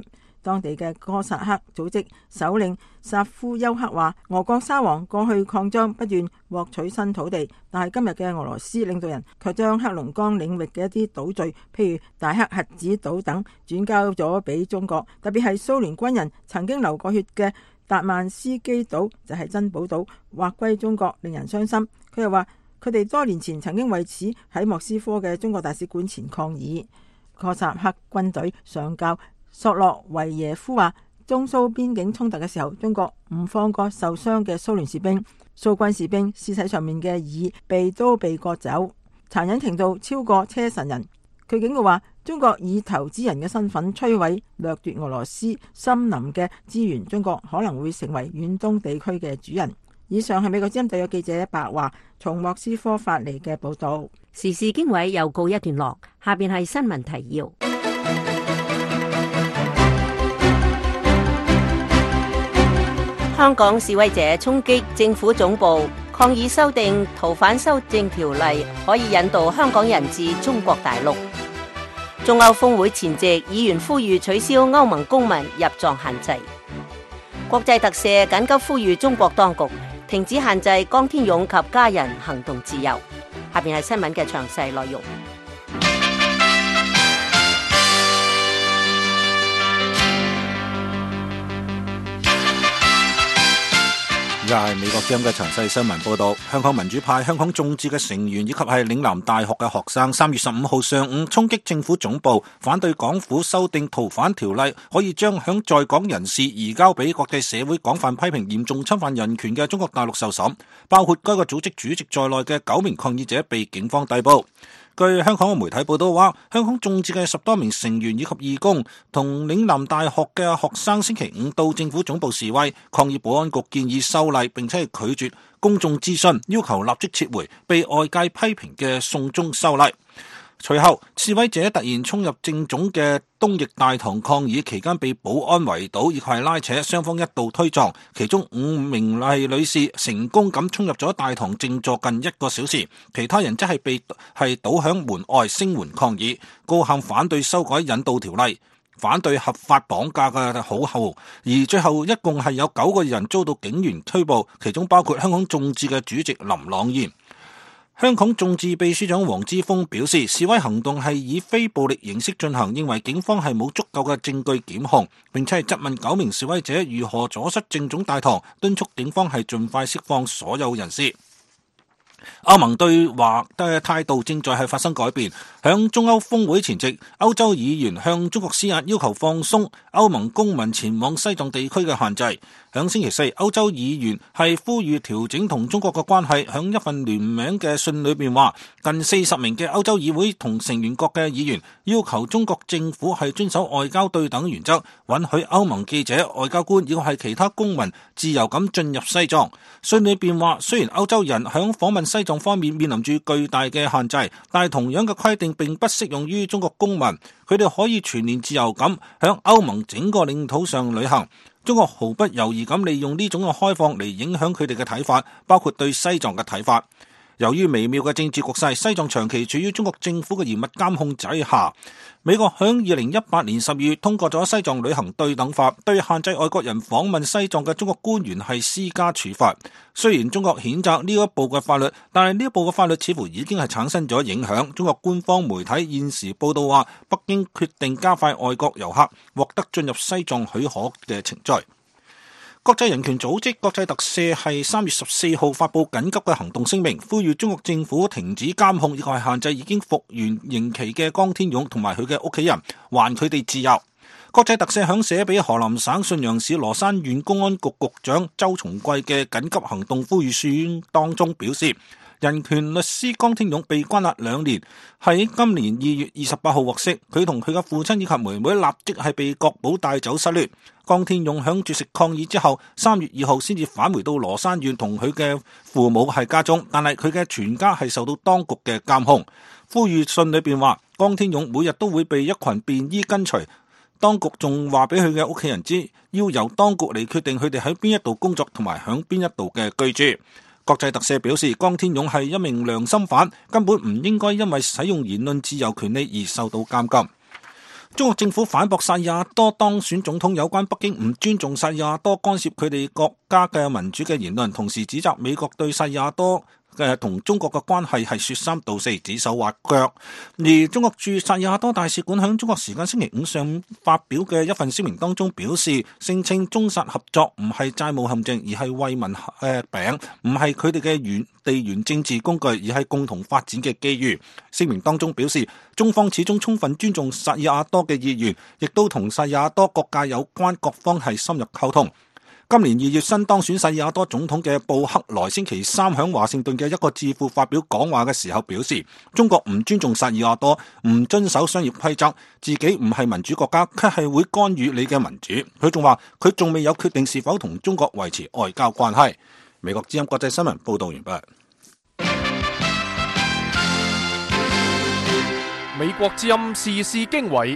當地嘅哥薩克組織首領薩夫丘克話，俄國沙皇過去擴張不斷獲取新土地，但係今日嘅俄羅斯領導人卻將黑龍江領域嘅一啲島嶼，譬如大黑核子島等，轉交咗俾中國。特別係蘇聯軍人曾經流過血嘅達曼斯基島，就係珍寶島，劃歸中國，令人傷心。佢又話，佢哋多年前曾經為此喺莫斯科嘅中國大使館前抗議。柯薩克軍隊上校索洛維耶夫話，中蘇邊境衝突嘅時候，中國唔放過受傷嘅蘇聯士兵，蘇軍士兵屍體上面嘅耳被都被割走，殘忍程度超過車臣人。佢警告話，中國以投資人嘅身份摧毀掠奪俄羅斯森林嘅資源，中國可能會成為遠東地區嘅主人。以上係美國之音特約記者白華從莫斯科發嚟嘅報道。 時事經緯又告一段落，下邊係新聞提要。香港示威者衝擊政府總部，抗議修訂逃犯修正條例可以引渡香港人至中國大陸。中歐峰會前夕，議員呼籲取消歐盟公民入藏限制。國際特赦緊急呼籲中國當局停止限制江天勇及家人行動自由。下邊係新聞嘅詳細內容。 而家係美國之音嘅詳細新聞報道。香港民主派、香港眾志嘅成員以及係嶺南大學嘅學生，三月十五號上午衝擊政府總部，反對港府修訂逃犯條例，可以將響在港人士移交俾國際社會廣泛批評嚴重侵犯人權嘅中國大陸受審，包括該個組織主席在內嘅九名抗議者被警方逮捕。據香港嘅媒體報道話，香港眾志嘅十多名成員以及義工同嶺南大學嘅學生星期五到政府總部示威，抗議保安局建議修例，並且係拒絕公眾諮詢，要求立即撤回被外界批評嘅送中修例。隨後，示威者突然衝入政總嘅東翼大堂抗議，期間被保安圍堵，以及係拉扯，雙方一度推撞，其中五名係女士成功咁衝入咗大堂靜坐近一個小時，其他人則係被係倒響門外聲援抗議，高喊反對修改引渡條例，反對合法綁架嘅口號，而最後一共係有九個人遭到警員拘捕，其中包括香港眾志嘅主席林朗彥。香港眾志秘書長黃之鋒表示，示威行動係以非暴力形式進行，認為警方係冇足夠嘅證據檢控，並且係質問九名示威者如何阻塞政總大堂，敦促警方係盡快釋放所有人士。歐盟對華嘅態度正在係發生改變。響中歐峰會前夕，歐洲議員向中國施壓，要求放鬆歐盟公民前往西藏地區嘅限制。響星期四，歐洲議員係呼籲調整同中國嘅關係。響一份聯名嘅信裏邊話，近四十名嘅歐洲議會同成員國嘅議員要求中國政府係遵守外交對等原則，允許歐盟記者、外交官以及係其他公民自由咁進入西藏。信裏邊話，雖然歐洲人響訪問西藏方面面臨住巨大嘅限制，但係同樣嘅規定並不適用於中國公民，佢哋可以全年自由咁響歐盟整個領土上旅行。中國毫不猶豫咁利用呢種嘅開放嚟影響佢哋嘅睇法，包括對西藏嘅睇法。由於微妙嘅政治局勢，西藏長期處於中國政府嘅嚴密監控之下。美國響二零一八年十二月通過咗西藏旅行對等法，對限制外國人訪問西藏嘅中國官員係施加處罰。雖然中國譴責呢一部嘅法律，但係呢一部嘅法律似乎已經係產生咗影響。中國官方媒體現時報道話，北京決定加快外國遊客獲得進入西藏許可嘅程序。國際人權組織國際特赦係三月十四號發布緊急嘅行動聲明，呼籲中國政府停止監控以及限制已經服完刑期嘅江天勇同埋佢嘅屋企人，還佢哋自由。國際特赦響寫俾河南省信陽市羅山縣公安局局長周松貴嘅緊急行動呼籲書當中表示，人權律師江天勇被關押兩年，喺今年二月二十八號獲釋，佢同佢嘅父親以及妹妹立即係被國保帶走失聯。江天勇響絕食抗議之後，三月二號先至返回到羅山縣同佢嘅父母係家中，但係佢嘅全家係受到當局嘅監控。呼籲信裏邊話，江天勇每日都會被一群便衣跟隨，當局仲話俾佢嘅屋企人知，要由當局嚟決定佢哋喺邊一度工作同埋響邊一度嘅居住。國際特赦表示，江天勇係一名良心犯，根本唔應該因為使用言論自由權利而受到監禁。 中國政府反駁薩爾瓦多當選總統有關北京唔尊重薩爾瓦多干涉佢哋國家嘅民主嘅言論，同時指責美國對薩爾瓦多嘅同中國嘅關係係說三道四、指手畫腳。而中國駐薩爾瓦多大使館響中國時間星期五上午發表嘅一份聲明當中表示，聲稱中薩合作唔係債務陷阱，而係為民誒餅，唔係佢哋嘅原地緣政治工具，而係共同發展嘅機遇。聲明當中表示，中方始終充分尊重薩爾瓦多嘅意願，亦都同薩爾瓦多各界有關各方係深入溝通。今年二月新當選薩爾瓦多總統嘅布克萊星期三響華盛頓嘅一個智庫發表講話嘅時候表示，中國唔尊重薩爾瓦多，唔遵守商業規則，自己唔係民主國家，卻係會干預你嘅民主。佢仲話佢仲未有決定是否同中國維持外交關係。美國之音國際新聞報道完畢。 美國之音時事經緯。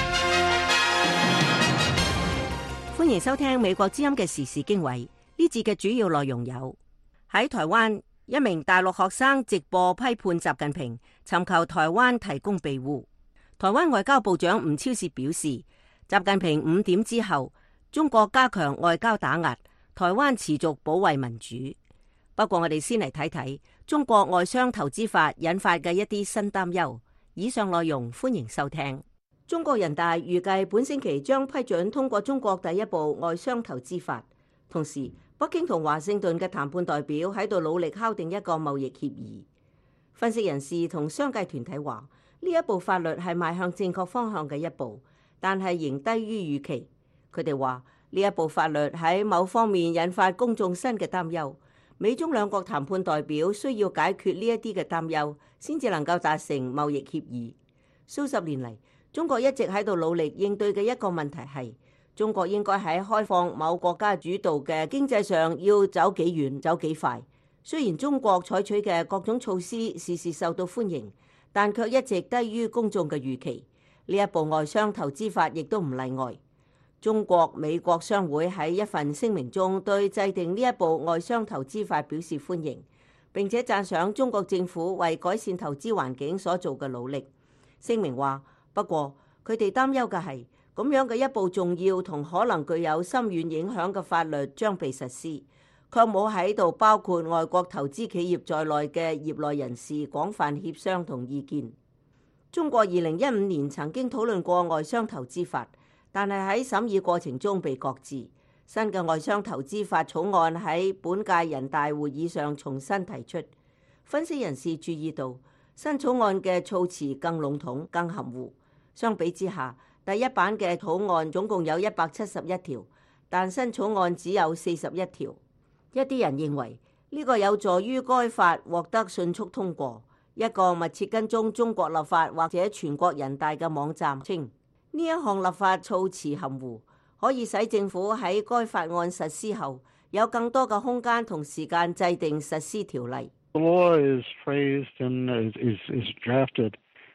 歡迎收聽美國之音嘅時事經緯。呢節嘅主要內容有：喺台灣，一名大陸學生直播批判習近平，尋求台灣提供庇護。台灣外交部長吳釗燮表示，習近平五點之後，中國加強外交打壓，台灣持續保衛民主。不過我哋先嚟睇睇中國外商投資法引發嘅一啲新擔憂。以上內容歡迎收聽。中國人大預計本星期將批准通過中國第一部外商投資法，同時北京同華盛頓嘅談判代表喺度努力敲定一個貿易協議。分析人士同商界團體話，呢一部法律係邁向正確方向嘅一步，但係仍低於預期。佢哋話呢一部法律喺某方面引發公眾新嘅擔憂，美中兩國談判代表需要解決呢一啲嘅擔憂，先至能夠達成貿易協議。數十年嚟，中國一直喺度努力應對嘅一個問題係，中國應該喺開放某國家主導嘅經濟上要走幾遠、走幾快。雖然中國採取嘅各種措施時時受到歡迎，但卻一直低於公眾嘅預期。呢一部外商投資法亦都唔例外。中國美國商會喺一份聲明中對制定呢一部外商投資法表示歡迎，並且讚賞中國政府為改善投資環境所做嘅努力。聲明話，不過佢哋擔憂嘅係咁樣嘅一部重要同可能具有深遠影響嘅法律將被實施，卻冇喺度包括外國投資企業在內嘅業內人士廣泛協商同意見。中國二零一五年曾經討論過外商投資法，但係喺審議過程中被擱置。新嘅外商投資法草案喺本屆人大會議上重新提出。分析人士注意到，新草案嘅措辭更籠統、更含糊。相比之下，第一版嘅草案總共有一百七十一條，但新草案只有四十一條。一啲人認為呢個有助於該法獲得迅速通過。一個密切跟蹤中國立法或者全國人大嘅網站稱，呢一項立法措辭含糊，可以使政府喺該法案實施後有更多嘅空間同時間制定實施條例。 The law is phrased and is, is, is drafted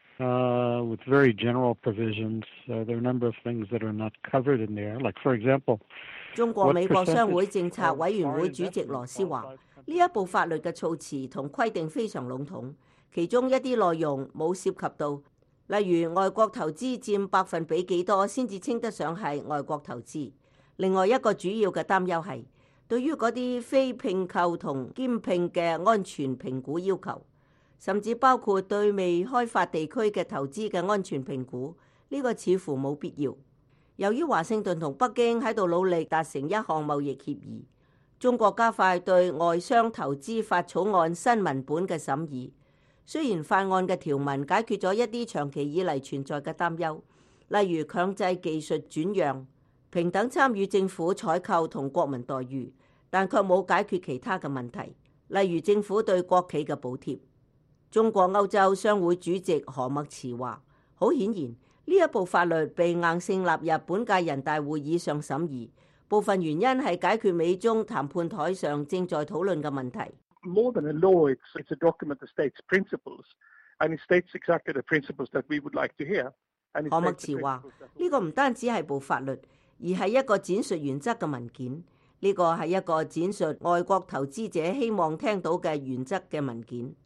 uh, with very general provisions. Uh, there are a number of things that are not covered in there. Like, for example, 中國美國商會政策委員會主席羅斯話，呢一部法律嘅措辭同規定非常籠統，其中一啲內容冇涉及到，例如外國投資佔百分比幾多先至稱得上係外國投資。另外一個主要嘅擔憂係，對於嗰啲非併購同兼併嘅安全評估要求，甚至包括對未開發地區嘅投資嘅安全評估，呢個似乎冇必要。由於華盛頓同北京喺度努力達成一項貿易協議，中國加快對外商投資法草案新文本嘅審議。雖然法案嘅條文解決咗一啲長期以嚟存在嘅擔憂，例如強制技術轉讓、平等參與政府採購同國民待遇，但卻冇解決其他嘅問題，例如政府對國企嘅補貼。中國歐洲商會主席何默慈話，好顯然呢一部法律被硬性納入本屆人大會議上審議，部分原因係解決美中談判台上正在討論嘅問題。 More than a law, it's, it's a document that states principles, and it states exactly the principles that we would like to hear. 何默慈話：呢個唔單止係部法律，而係一個展述原則嘅文件。呢個係一個展述外國投資者希望聽到嘅原則嘅文件。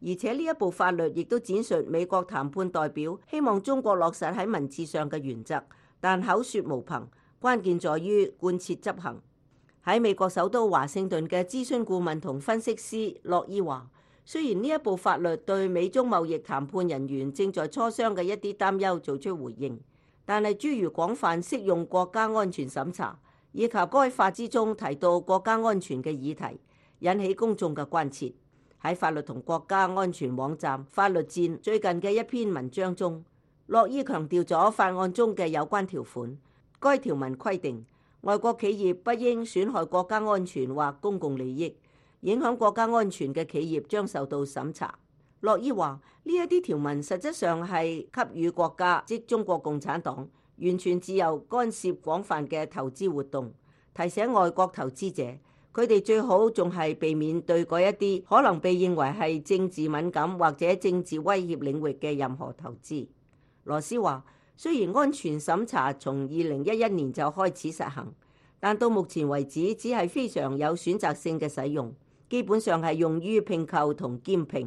而且呢一部法律亦都展述美國談判代表希望中國落實喺文字上嘅原則，但口說無憑，關鍵在於貫徹執行。喺美國首都華盛頓嘅諮詢顧問同分析師洛伊話，雖然呢一部法律對美中貿易談判人員正在磋商嘅一啲擔憂做出回應，但係諸如廣泛適用國家安全審查，以及該法之中提到國家安全嘅議題，引起公眾嘅關切。喺法律同國家安全網站法律戰最近嘅一篇文章中，洛伊強調咗法案中嘅有關條款。該條文規定，外國企業不應損害國家安全或公共利益，影響國家安全嘅企業將受到審查。洛伊話：呢一啲條文實質上係給予國家，即中國共產黨，完全自由干涉廣泛嘅投資活動，提醒外國投資者，佢哋最好仲係避免對嗰一啲可能被認為係政治敏感或者政治威脅領域嘅任何投資。羅斯話：雖然安全審查從二零一一年就開始實行，但到目前為止只係非常有選擇性嘅使用，基本上係用於併購同兼併。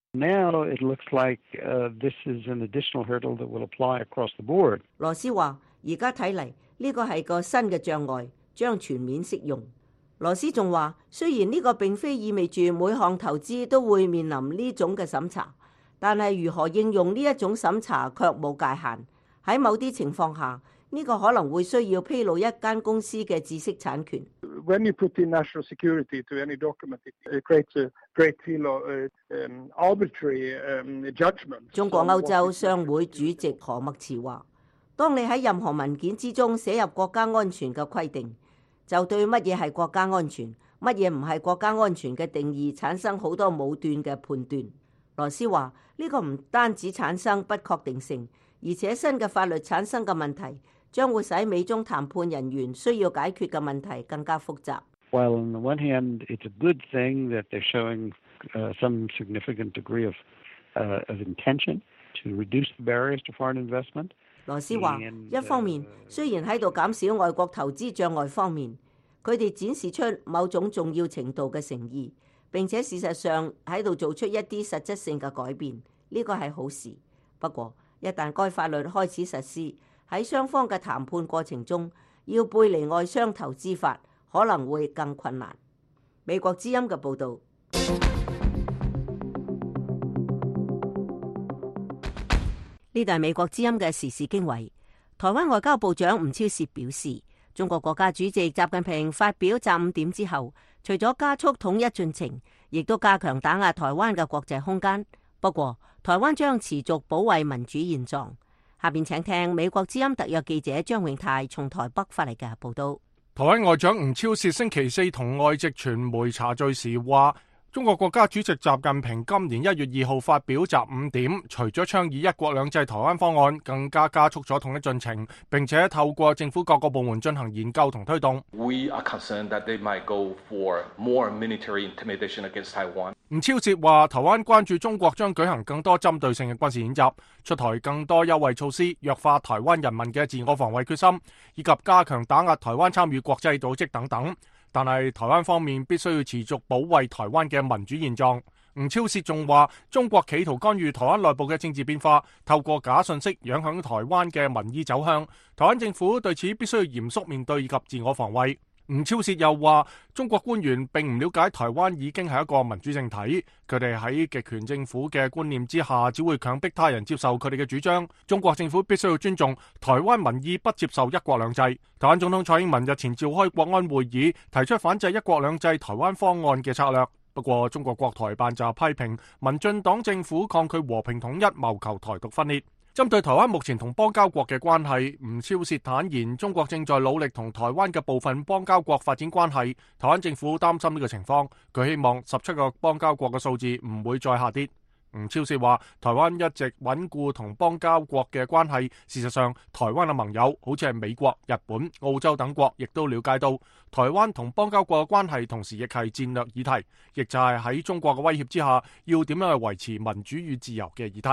Now it looks like uh, this is an additional hurdle that will apply across the board. 羅斯話：而家睇嚟呢個係個新嘅障礙，將全面適用。羅斯仲話：雖然呢個並非意味住每項投資都會面臨呢種嘅審查，但係如何應用呢一種審查卻冇界限。喺某啲情況下，呢個可能會需要披露一間公司嘅知識產權。 When you put in national security to any document, it creates a great deal of um, arbitrary um, judgment. 中國歐洲商會主席何默慈話：當你喺任何文件之中寫入國家安全嘅規定，就對乜嘢係國家安全，乜嘢唔係國家安全嘅定義產生好多武斷嘅判斷。羅斯話：呢個唔單止產生不確定性，而且新嘅法律產生嘅問題將會使美中談判人員需要解決嘅問題更加複雜。 While on the one hand, it's a good thing that they're showing uh, some significant degree of, uh, of intention to reduce the barriers to foreign investment. 羅斯話：一方面，雖然喺度減少外國投資障礙方面，佢哋展示出某種重要程度嘅誠意，並且事實上喺度做出一啲實質性嘅改變，呢個係好事。不過，一旦該法律開始實施，喺雙方嘅談判過程中，要背離外商投資法可能會更困難。美國之音嘅報導。呢度係美國之音嘅時事經緯。台灣外交部長吳釗燮表示，中國國家主席習近平發表習五點之後，除咗加速統一進程，亦都加強打壓台灣嘅國際空間。不過，台灣將持續保衛民主現狀。下邊請聽美國之音特約記者張永泰從台北發嚟嘅報道。 台灣外長吳釗燮星期四同外籍傳媒茶敘時話，中國國家主席習近平今年一月二號發表習五點，除咗倡議一國兩制台灣方案，更加加速咗統一進程，並且透過政府各個部門進行研究同推動。 We are concerned that they might go for more military intimidation against Taiwan. 吳釗燮話，台灣關注中國將舉行更多針對性嘅軍事演習，出台更多優惠措施，弱化台灣人民嘅自我防衛決心，以及加強打壓台灣參與國際組織等等。但係台灣方面必須要持續保衛台灣嘅民主現狀。吳釗燮仲話，中國企圖干預台灣內部嘅政治變化，透過假信息影響台灣嘅民意走向。台灣政府對此必須要嚴肅面對以及自我防衛。吳釗燮又話，中國官員並唔了解台灣已經係一個民主政體，佢哋喺極權政府嘅觀念之下，只會強迫他人接受佢哋嘅主張。中國政府必須要尊重台灣民意，不接受一國兩制。台灣總統蔡英文日前召開國安會議，提出反制一國兩制台灣方案嘅策略。不過，中國國台辦就批評民進黨政府抗拒和平統一，謀求台獨分裂。針對台灣目前同邦交國嘅關係，吳釗燮坦言，中國正在努力同台灣嘅部分邦交國發展關係。台灣政府擔心呢個情況，佢希望十七個邦交國嘅數字唔會再下跌。吳釗燮話，台灣一直穩固同邦交國嘅關係，事實上，台灣嘅盟友好似係美國、日本、澳洲等國，亦都了解到台灣同邦交國嘅關係，同時亦係戰略議題，亦就係喺中國嘅威脅之下，要點樣去維持民主與自由嘅議題。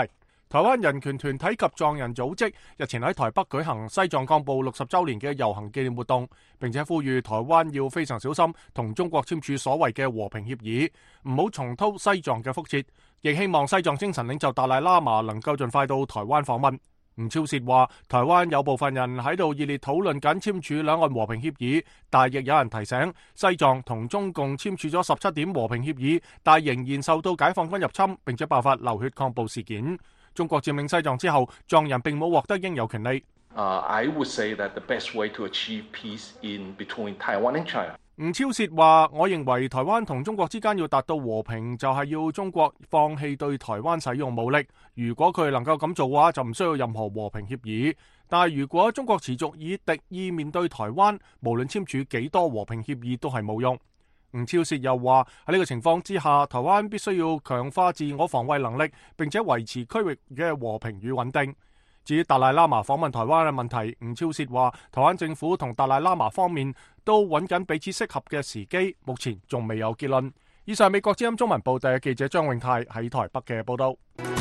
台灣人權團體及藏人組織日前喺台北舉行西藏幹部六十週年嘅遊行紀念活動，並且呼籲台灣要非常小心同中國簽署所謂嘅和平協議，唔好重蹈西藏嘅覆轍，亦希望西藏精神領袖達賴喇嘛能夠盡快到台灣訪問。吳釗燮話：台灣有部分人喺度熱烈討論緊簽署兩岸和平協議，但亦有人提醒西藏同中共簽署咗十七點和平協議，但仍然受到解放軍入侵，並且爆發流血抗暴事件。中國佔領西藏之後，藏人並冇獲得應有權利。 Uh, I would say that the best way to achieve peace in between Taiwan and China. 吳釗燮話：我認為台灣同中國之間要達到和平，就係要中國放棄對台灣使用武力。如果佢能夠咁做嘅話，就唔需要任何和平協議。但係如果中國持續以敵意面對台灣，無論簽署幾多和平協議都係冇用。吳釗燮又話：喺呢個情況之下，台灣必須要強化自我防衛能力，並且維持區域嘅和平與穩定。至於達賴喇嘛訪問台灣嘅問題，吳釗燮話：台灣政府同達賴喇嘛方面都揾緊彼此適合嘅時機，目前仲未有結論。以上美國之音中文報道嘅記者張永泰喺台北嘅報道。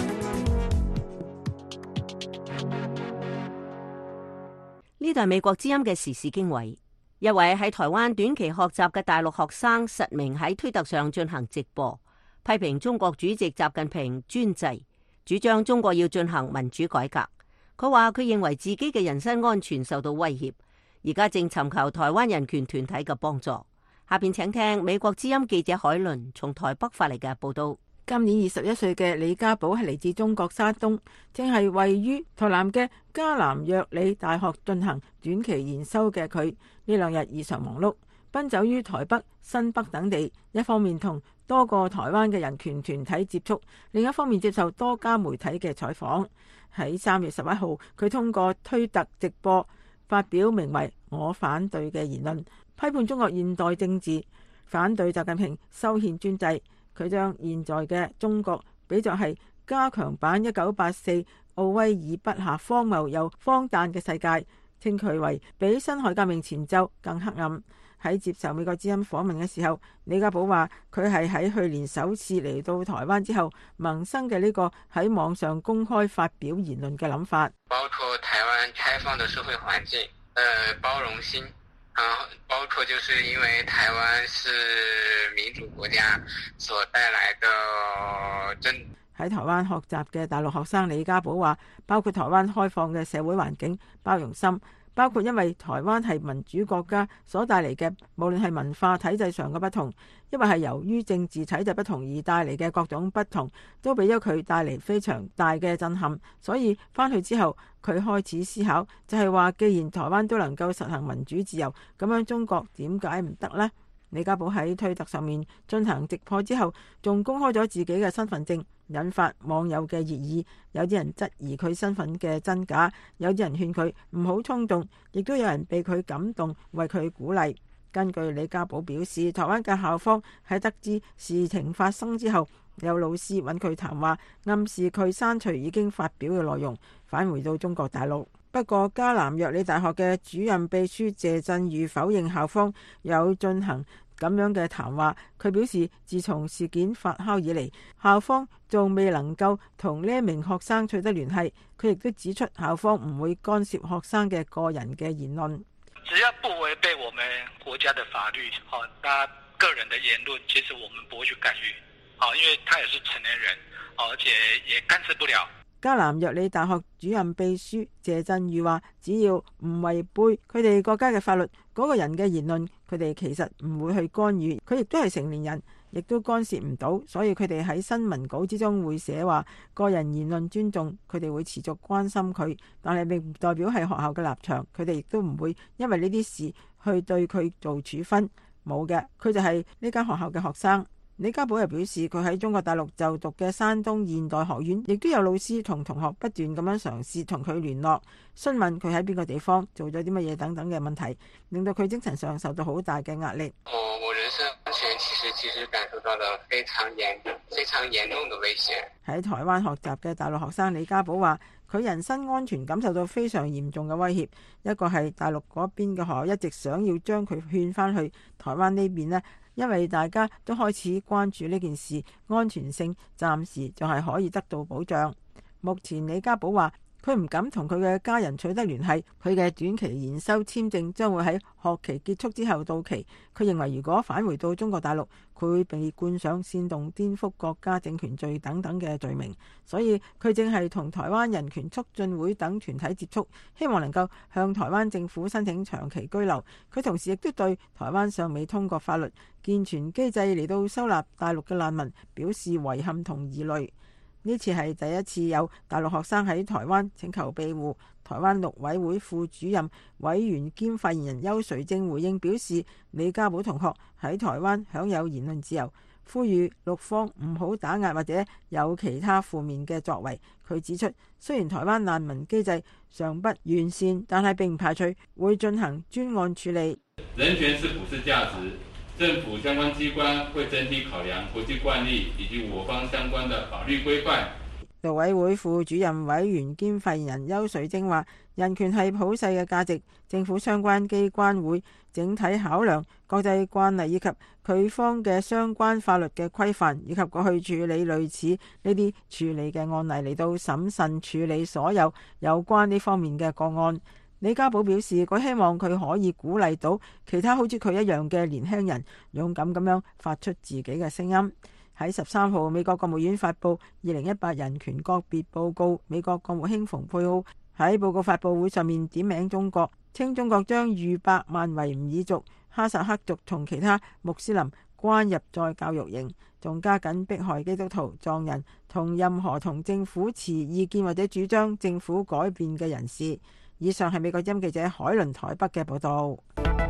呢度係美國之音嘅時事經緯。一位喺台灣短期學習嘅大陸學生實名喺推特上進行直播，批評中國主席習近平專制，主張中國要進行民主改革。佢話佢認為自己嘅人身安全受到威脅，而家正尋求台灣人權團體嘅幫助。下邊請聽美國之音記者海倫從台北發嚟嘅報道。 今年二十一歲嘅李家寶係嚟自中國山東，正係位於台南嘅嘉南藥理大學進行短期研修嘅佢，呢兩日異常忙碌，奔走於台北、新北等地，一方面同多個台灣嘅人權團體接觸，另一方面接受多家媒體嘅採訪。喺三月十一號，佢通過推特直播發表名為《我反對》嘅言論，批判中國現代政治，反對習近平修憲專制。佢將現在嘅中國比作係加強版一九八四奧威爾筆下荒謬又荒誕嘅世界，稱佢為比辛亥革命前奏更黑暗。喺接受美國之音訪問嘅時候，李家寶話佢係喺去年首次嚟到台灣之後萌生嘅呢個喺網上公開發表言論嘅諗法， 包括台灣開放的社會環境、呃、包容性，包括就是因為台灣是民主國家所帶來的政。 喺台灣學習嘅大陸學生李家寶話，包括台灣開放嘅社會環境、包容心，包括因為台灣係民主國家所帶嚟嘅，無論係文化體制上嘅不同，因為係由於政治體制不同而帶嚟嘅各種不同，都俾咗佢帶嚟非常大嘅震撼。所以翻去之後，佢開始思考，就係話既然台灣都能夠實行民主自由，咁樣中國點解唔得呢？李家寶喺推特上面進行直播之後，仲公開咗自己嘅身份證，引發網友嘅熱議。有啲人質疑佢身份嘅真假，有啲人勸佢唔好衝動，亦都有人被佢感動，為佢鼓勵。根據李家寶表示，台灣嘅校方喺得知事情發生之後，有老師揾佢談話，暗示佢刪除已經發表嘅內容，返回到中國大陸。不過，嘉南藥理大學嘅主任秘書謝振宇否認校方有進行咁樣嘅談話。佢表示，自從事件發酵以嚟，校方仲未能夠同呢一名學生取得聯繫。佢亦都指出，校方唔會干涉學生嘅個人嘅言論。 只要不違背我們國家的法律，好，那個人的言論，其實我們不會去干預，好，因為他也是成年人，而且也干涉不了。 嘉南藥理大學主任秘書謝振宇話，只要唔違背佢哋國家嘅法律，嗰個人嘅言論，佢哋其實唔會去干預。佢亦都係成年人，亦都干涉唔到，所以佢哋喺新聞稿之中會寫話個人言論尊重，佢哋會持續關心佢，但係並唔代表係學校嘅立場。佢哋亦都唔會因為呢啲事去對佢做處分，冇嘅。佢就係呢間學校嘅學生。李家寶又表示，佢喺中國大陸就讀嘅山東現代學院，亦都有老師同同學不斷咁樣嘗試同佢聯絡，詢問佢喺邊個地方做咗啲乜嘢等等嘅問題，令到佢精神上受到好大嘅壓力。 我我人身安全其實其實感受到了非常嚴非常嚴重的威脅。 喺台灣學習嘅大陸學生李家寶話，佢人身安全感受到非常嚴重嘅威脅。一個係大陸嗰邊嘅學校一直想要將佢勸翻去台灣呢邊呢，因為大家都開始關注呢件事，安全性暫時就係可以得到保障。 目前李家寶話佢唔敢同佢嘅家人取得聯繫，佢嘅短期延修簽證將會喺學期結束之後到期。佢認為如果返回到中國大陸，佢會被冠上煽動顛覆國家政權罪等等嘅罪名，所以佢正係同台灣人權促進會等團體接觸，希望能夠向台灣政府申請長期居留。佢同時亦都對台灣尚未通過法律健全機制嚟到收納大陸嘅難民表示遺憾同疑慮。呢次係第一次有大陸學生喺台灣請求庇護。台灣陸委會副主任委員兼發言人邱垂正回應表示，李家寶同學喺台灣享有言論自由，呼籲陸方唔好打壓或者有其他負面嘅作為。佢指出，雖然台灣難民機制尚不完善，但係並唔排除會進行專案處理。 人權是普世價值，政府相關機關會整體考量國際慣例以及我方相關的法律規範。 陸委會副主任委員兼發言人邱垂正話，人權係普世嘅價值，政府相關機關會整體考量國際慣例以及佢方嘅相關法律嘅規範，以及過去處理類似呢啲處理嘅案例嚟到審慎處理所有有關呢方面嘅個案。李家寶表示，佢希望佢可以鼓勵到其他好似佢一樣嘅年輕人，勇敢咁樣發出自己嘅聲音。喺十三號，美國國務院發布二零一八人權個別報告，美國國務卿蓬佩奧喺報告發佈會上面點名中國，稱中國將逾百萬維吾爾族、哈薩克族同其他穆斯林關入再教育營，仲加緊迫害基督徒、藏人同任何同政府持意見或者主張政府改變嘅人士。以上係美國之音記者海倫台北嘅報道。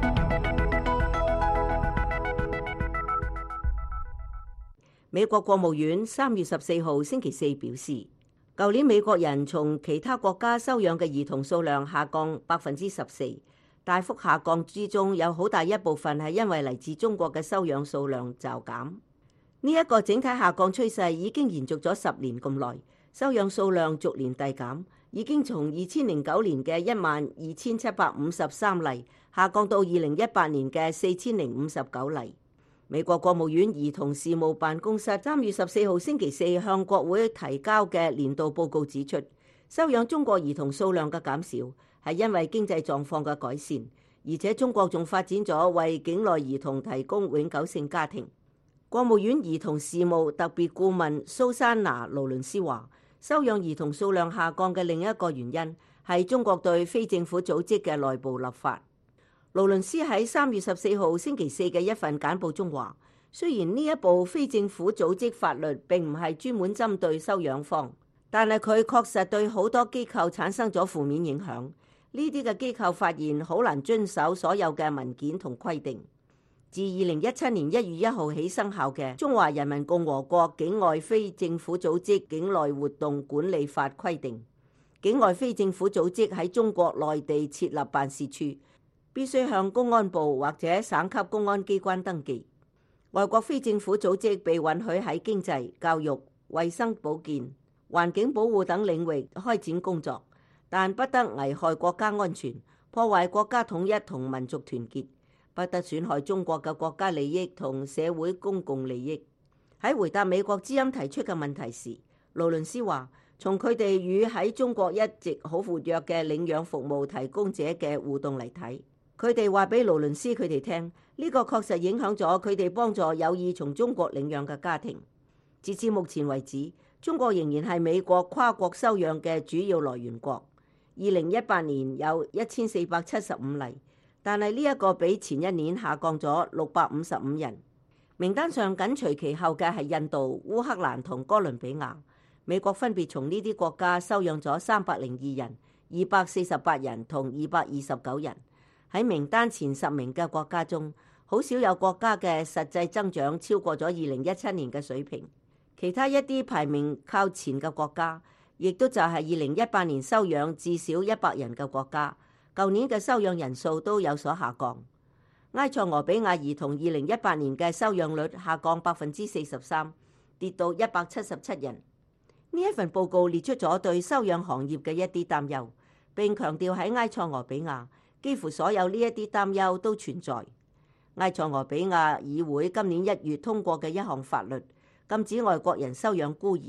美國國務院三月十四號星期四表示，舊年美國人從其他國家收養嘅兒童數量下降百分之十四，大幅下降之中有好大一部分係因為嚟自中國嘅收養數量驟減。呢一個整體下降趨勢已經延續咗十年咁耐，收養數量逐年遞減，已經從二千零九年嘅一萬二千七百五十三例下降到二零一八年嘅四千零五十九例。美國國務院兒童事務辦公室三月十四號星期四向國會提交嘅年度報告指出，收養中國兒童數量嘅減少係因為經濟狀況嘅改善，而且中國仲發展咗為境內兒童提供永久性家庭。國務院兒童事務特別顧問蘇珊娜·勞倫斯話，收養兒童數量下降嘅另一個原因係中國對非政府組織嘅內部立法。勞倫斯喺三月十四號星期四嘅一份簡報中話，雖然呢一部非政府組織法律並唔係專門針對收養方，但係佢確實對好多機構產生咗負面影響。呢啲嘅機構發現好難遵守所有嘅文件同規定。自二零一七年一月一號起生效嘅《中華人民共和國境外非政府組織境內活動管理法》規定，境外非政府組織喺中國內地設立辦事處，必須向公安部或者省級公安機關登記。外國非政府組織被允許喺經濟、教育、衛生保健、環境保護等領域開展工作，但不得危害國家安全、破壞國家統一同民族團結，不得損害中國嘅國家利益同社會公共利益。喺回答美國之音提出嘅問題時，勞倫斯話，從佢哋與喺中國一直好活躍嘅領養服務提供者嘅互動嚟睇，佢哋話俾勞倫斯佢哋聽，呢個確實影響咗佢哋幫助有意從中國領養嘅家庭。截至目前為止，中國仍然係美國跨國收養嘅主要來源國。二零一八年有一千四百七十五例，但係呢一個比前一年下降咗六百五十五人。名單上緊隨其後嘅係印度、烏克蘭同哥倫比亞。美國分別從呢啲國家收養咗三百零二人、二百四十八人同二百二十九人。喺名單前十名嘅國家中，好少有國家嘅實際增長超過咗二零一七年嘅水平。其他一啲排名靠前嘅國家，亦都就係二零一八年收養至少一百人嘅國家，舊年嘅收養人數都有所下降。埃塞俄比亞兒童二零一八年嘅收養率下降百分之四十三，跌到一百七十七人。呢一份報告列出咗對收養行業嘅一啲擔憂，並強調喺埃塞俄比亞，幾乎所有呢一啲擔憂都存在。埃塞俄比亞議會今年一月通過嘅一項法律，禁止外國人收養孤兒，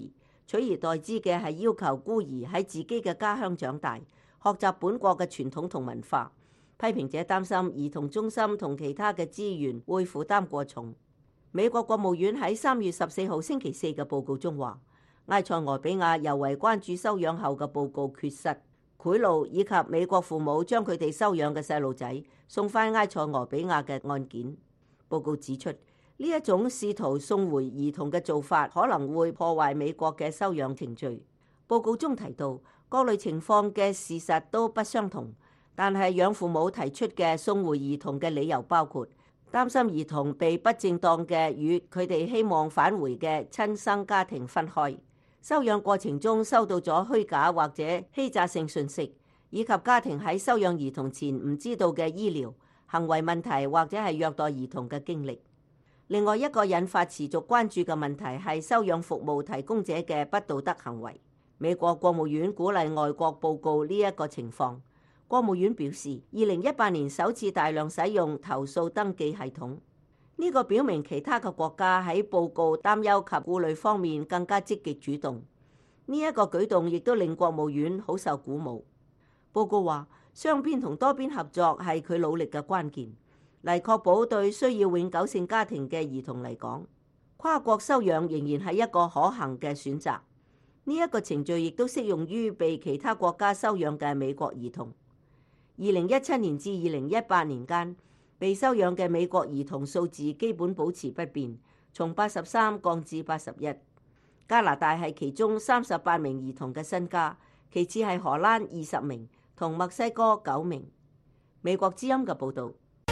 取而代之嘅係要求孤兒喺自己嘅家鄉長大，學習本國嘅傳統同文化。批評者擔心兒童中心同其他嘅資源會負擔過重。美國國務院喺三月十四號星期四嘅報告中話，埃塞俄比亞尤為關注收養後嘅報告缺失賄賂以及美國父母將佢哋收養嘅細路仔送返埃塞俄比亞嘅案件。報告指出，呢一種試圖送回兒童嘅做法可能會破壞美國嘅收養程序。報告中提到，各類情況嘅事實都不相同，但係養父母提出嘅送回兒童嘅理由包括擔心兒童被不正當嘅與佢哋希望返回嘅親生家庭分開，收養過程中收到咗虛假或者欺詐性訊息，以及家庭喺收養兒童前唔知道嘅醫療、行為問題或者係虐待兒童嘅經歷。另外一個引發持續關注嘅問題係收養服務提供者嘅不道德行為。美國國務院鼓勵外國報告呢一個情況。國務院表示，二零一八年首次大量使用投訴登記系統，呢個表明其他嘅國家喺報告擔憂及顧慮方面更加積極主動。呢一個舉動亦都令國務院好受鼓舞。報告話，雙邊同多邊合作係佢努力嘅關鍵，嚟確保對需要永久性家庭嘅兒童嚟講，跨國收養仍然係一個可行嘅選擇。呢一個程序亦都適用於被其他國家收養嘅美國兒童。二零一七年至二零一八年間，被收養嘅美國兒童數字基本保持不變，從八十三降至八十一。加拿大係其中三十八名兒童嘅新家，其次係荷蘭二十名，同墨西哥九名。美國之音嘅報導。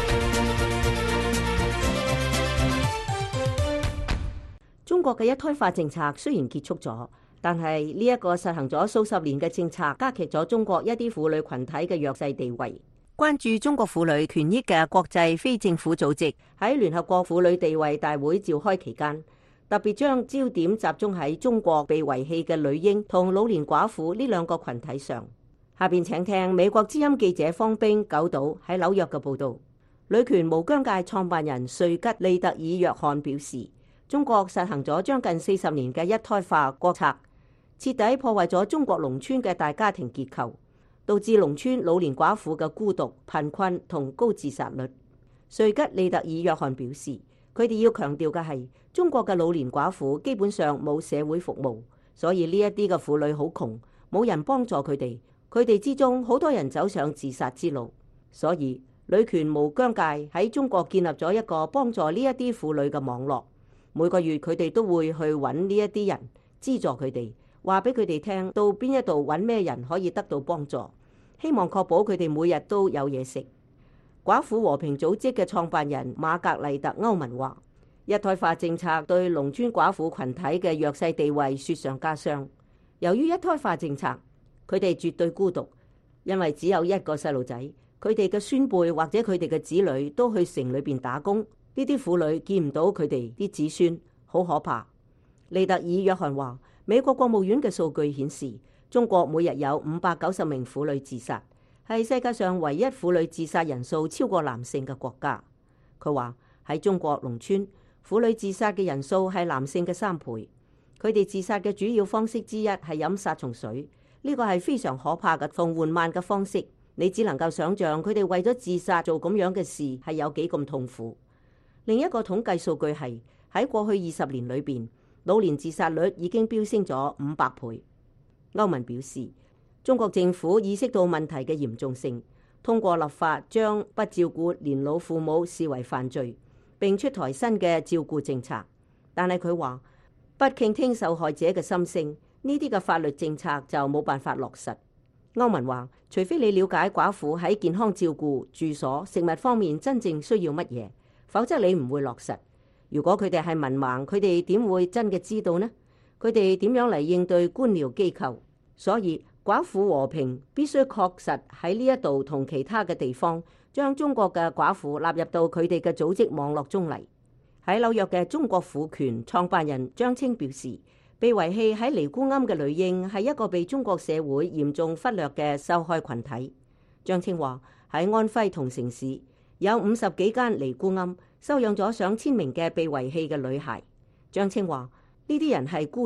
中國嘅一胎化政策雖然結束咗，但係呢一個實行咗數十年嘅政策，加劇咗中國一啲婦女群體嘅弱勢地位。關注中國婦女權益嘅國際非政府組織喺聯合國婦女地位大會召開期間，特別將焦點集中喺中國被遺棄嘅女嬰同老年寡婦呢兩個群體上。下邊請聽美國之音記者方冰九島喺紐約嘅報導。女權無疆界創辦人瑞吉利特爾約翰表示，中國實行咗將近四十年嘅一胎化國策，徹底破壞咗中國農村嘅大家庭結構，導致農村老年寡婦嘅孤獨、貧困同高自殺率。瑞吉利特爾約翰表示，佢哋要強調嘅係中國嘅老年寡婦基本上冇社會服務，所以呢一啲嘅婦女好窮，冇人幫助佢哋。佢哋之中好多人走上自殺之路，所以女權無疆界喺中國建立咗一個幫助呢一啲婦女嘅網絡。每個月佢哋都會去揾呢一啲人資助佢哋，話俾佢哋聽到邊一度揾咩人可以得到幫助，希望確保佢哋每日都有嘢食。寡婦和平組織嘅創辦人瑪格麗特歐文話，一胎化政策對農村寡婦群體嘅弱勢地位雪上加霜。由於一胎化政策，佢哋絕對孤獨，因為只有一個細路仔，佢哋嘅孫輩或者佢哋嘅子女都去城裏邊打工，呢啲婦女見唔到佢哋啲子孫，好可怕。利特爾約翰話，美國國務院嘅數據顯示，中國每日有五百九十名婦女自殺，係世界上唯一婦女自殺人數超過男性嘅國家。佢話喺中國農村，婦女自殺嘅人數係男性嘅三倍，佢哋自殺嘅主要方式之一係飲殺蟲水。呢個係非常可怕嘅同緩慢嘅方式，你只能夠想象佢哋為咗自殺做咁樣嘅事係有幾咁痛苦。另一個統計數據係喺過去二十年裏邊，老年自殺率已經飆升咗五百倍。歐文表示，中國政府意識到問題嘅嚴重性，通過立法將不照顧年老父母視為犯罪，並出台新嘅照顧政策。但係佢話不傾聽受害者嘅心聲，呢啲嘅法律政策就冇辦法落實。歐文話，除非你了解寡婦喺健康照顧、住所、食物方面真正需要乜嘢，否則你唔會落實。如果佢哋係文盲，佢哋點會真嘅知道呢？佢哋點樣嚟應對官僚機構？所以寡婦和平必須確實喺呢一度同其他嘅地方，將中國嘅寡婦納入到佢哋嘅組織網絡中嚟。喺紐約嘅中國婦權創辦人張青表示，被遺棄喺尼姑庵嘅女嬰係一個被中國社會嚴重忽略嘅受害群體。張青話，喺安徽同城市有五十幾間尼姑庵收養咗上千名嘅被遺棄嘅女孩。張青話，呢啲人係孤兒，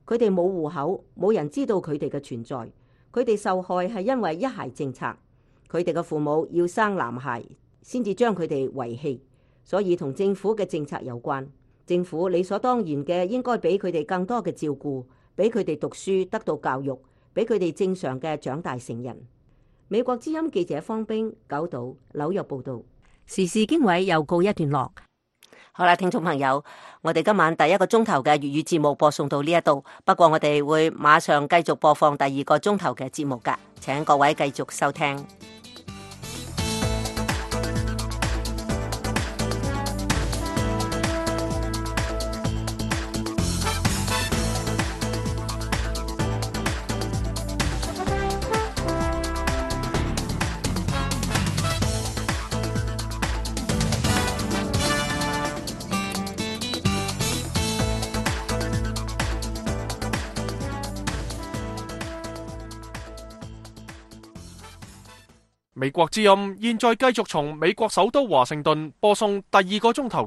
佢哋冇戶口，冇人知道佢哋嘅存在。佢哋受害係因為一孩政策，佢哋嘅父母要生男孩先至將佢哋遺棄，所以同政府嘅政策有關。政府理所當然嘅應該俾佢哋更多嘅照顧，俾佢哋讀書得到教育，俾佢哋正常嘅長大成人。美國之音記者方冰九島紐約報道。時事經緯又告一段落。好啦，聽眾朋友，我哋今晚第一個鐘頭嘅粵語節目播送到呢一度，不過我哋會馬上繼續播放第二個鐘頭嘅節目噶，請各位繼續收聽。 美國之音現在繼續從美國首都華盛頓播送第二個鐘頭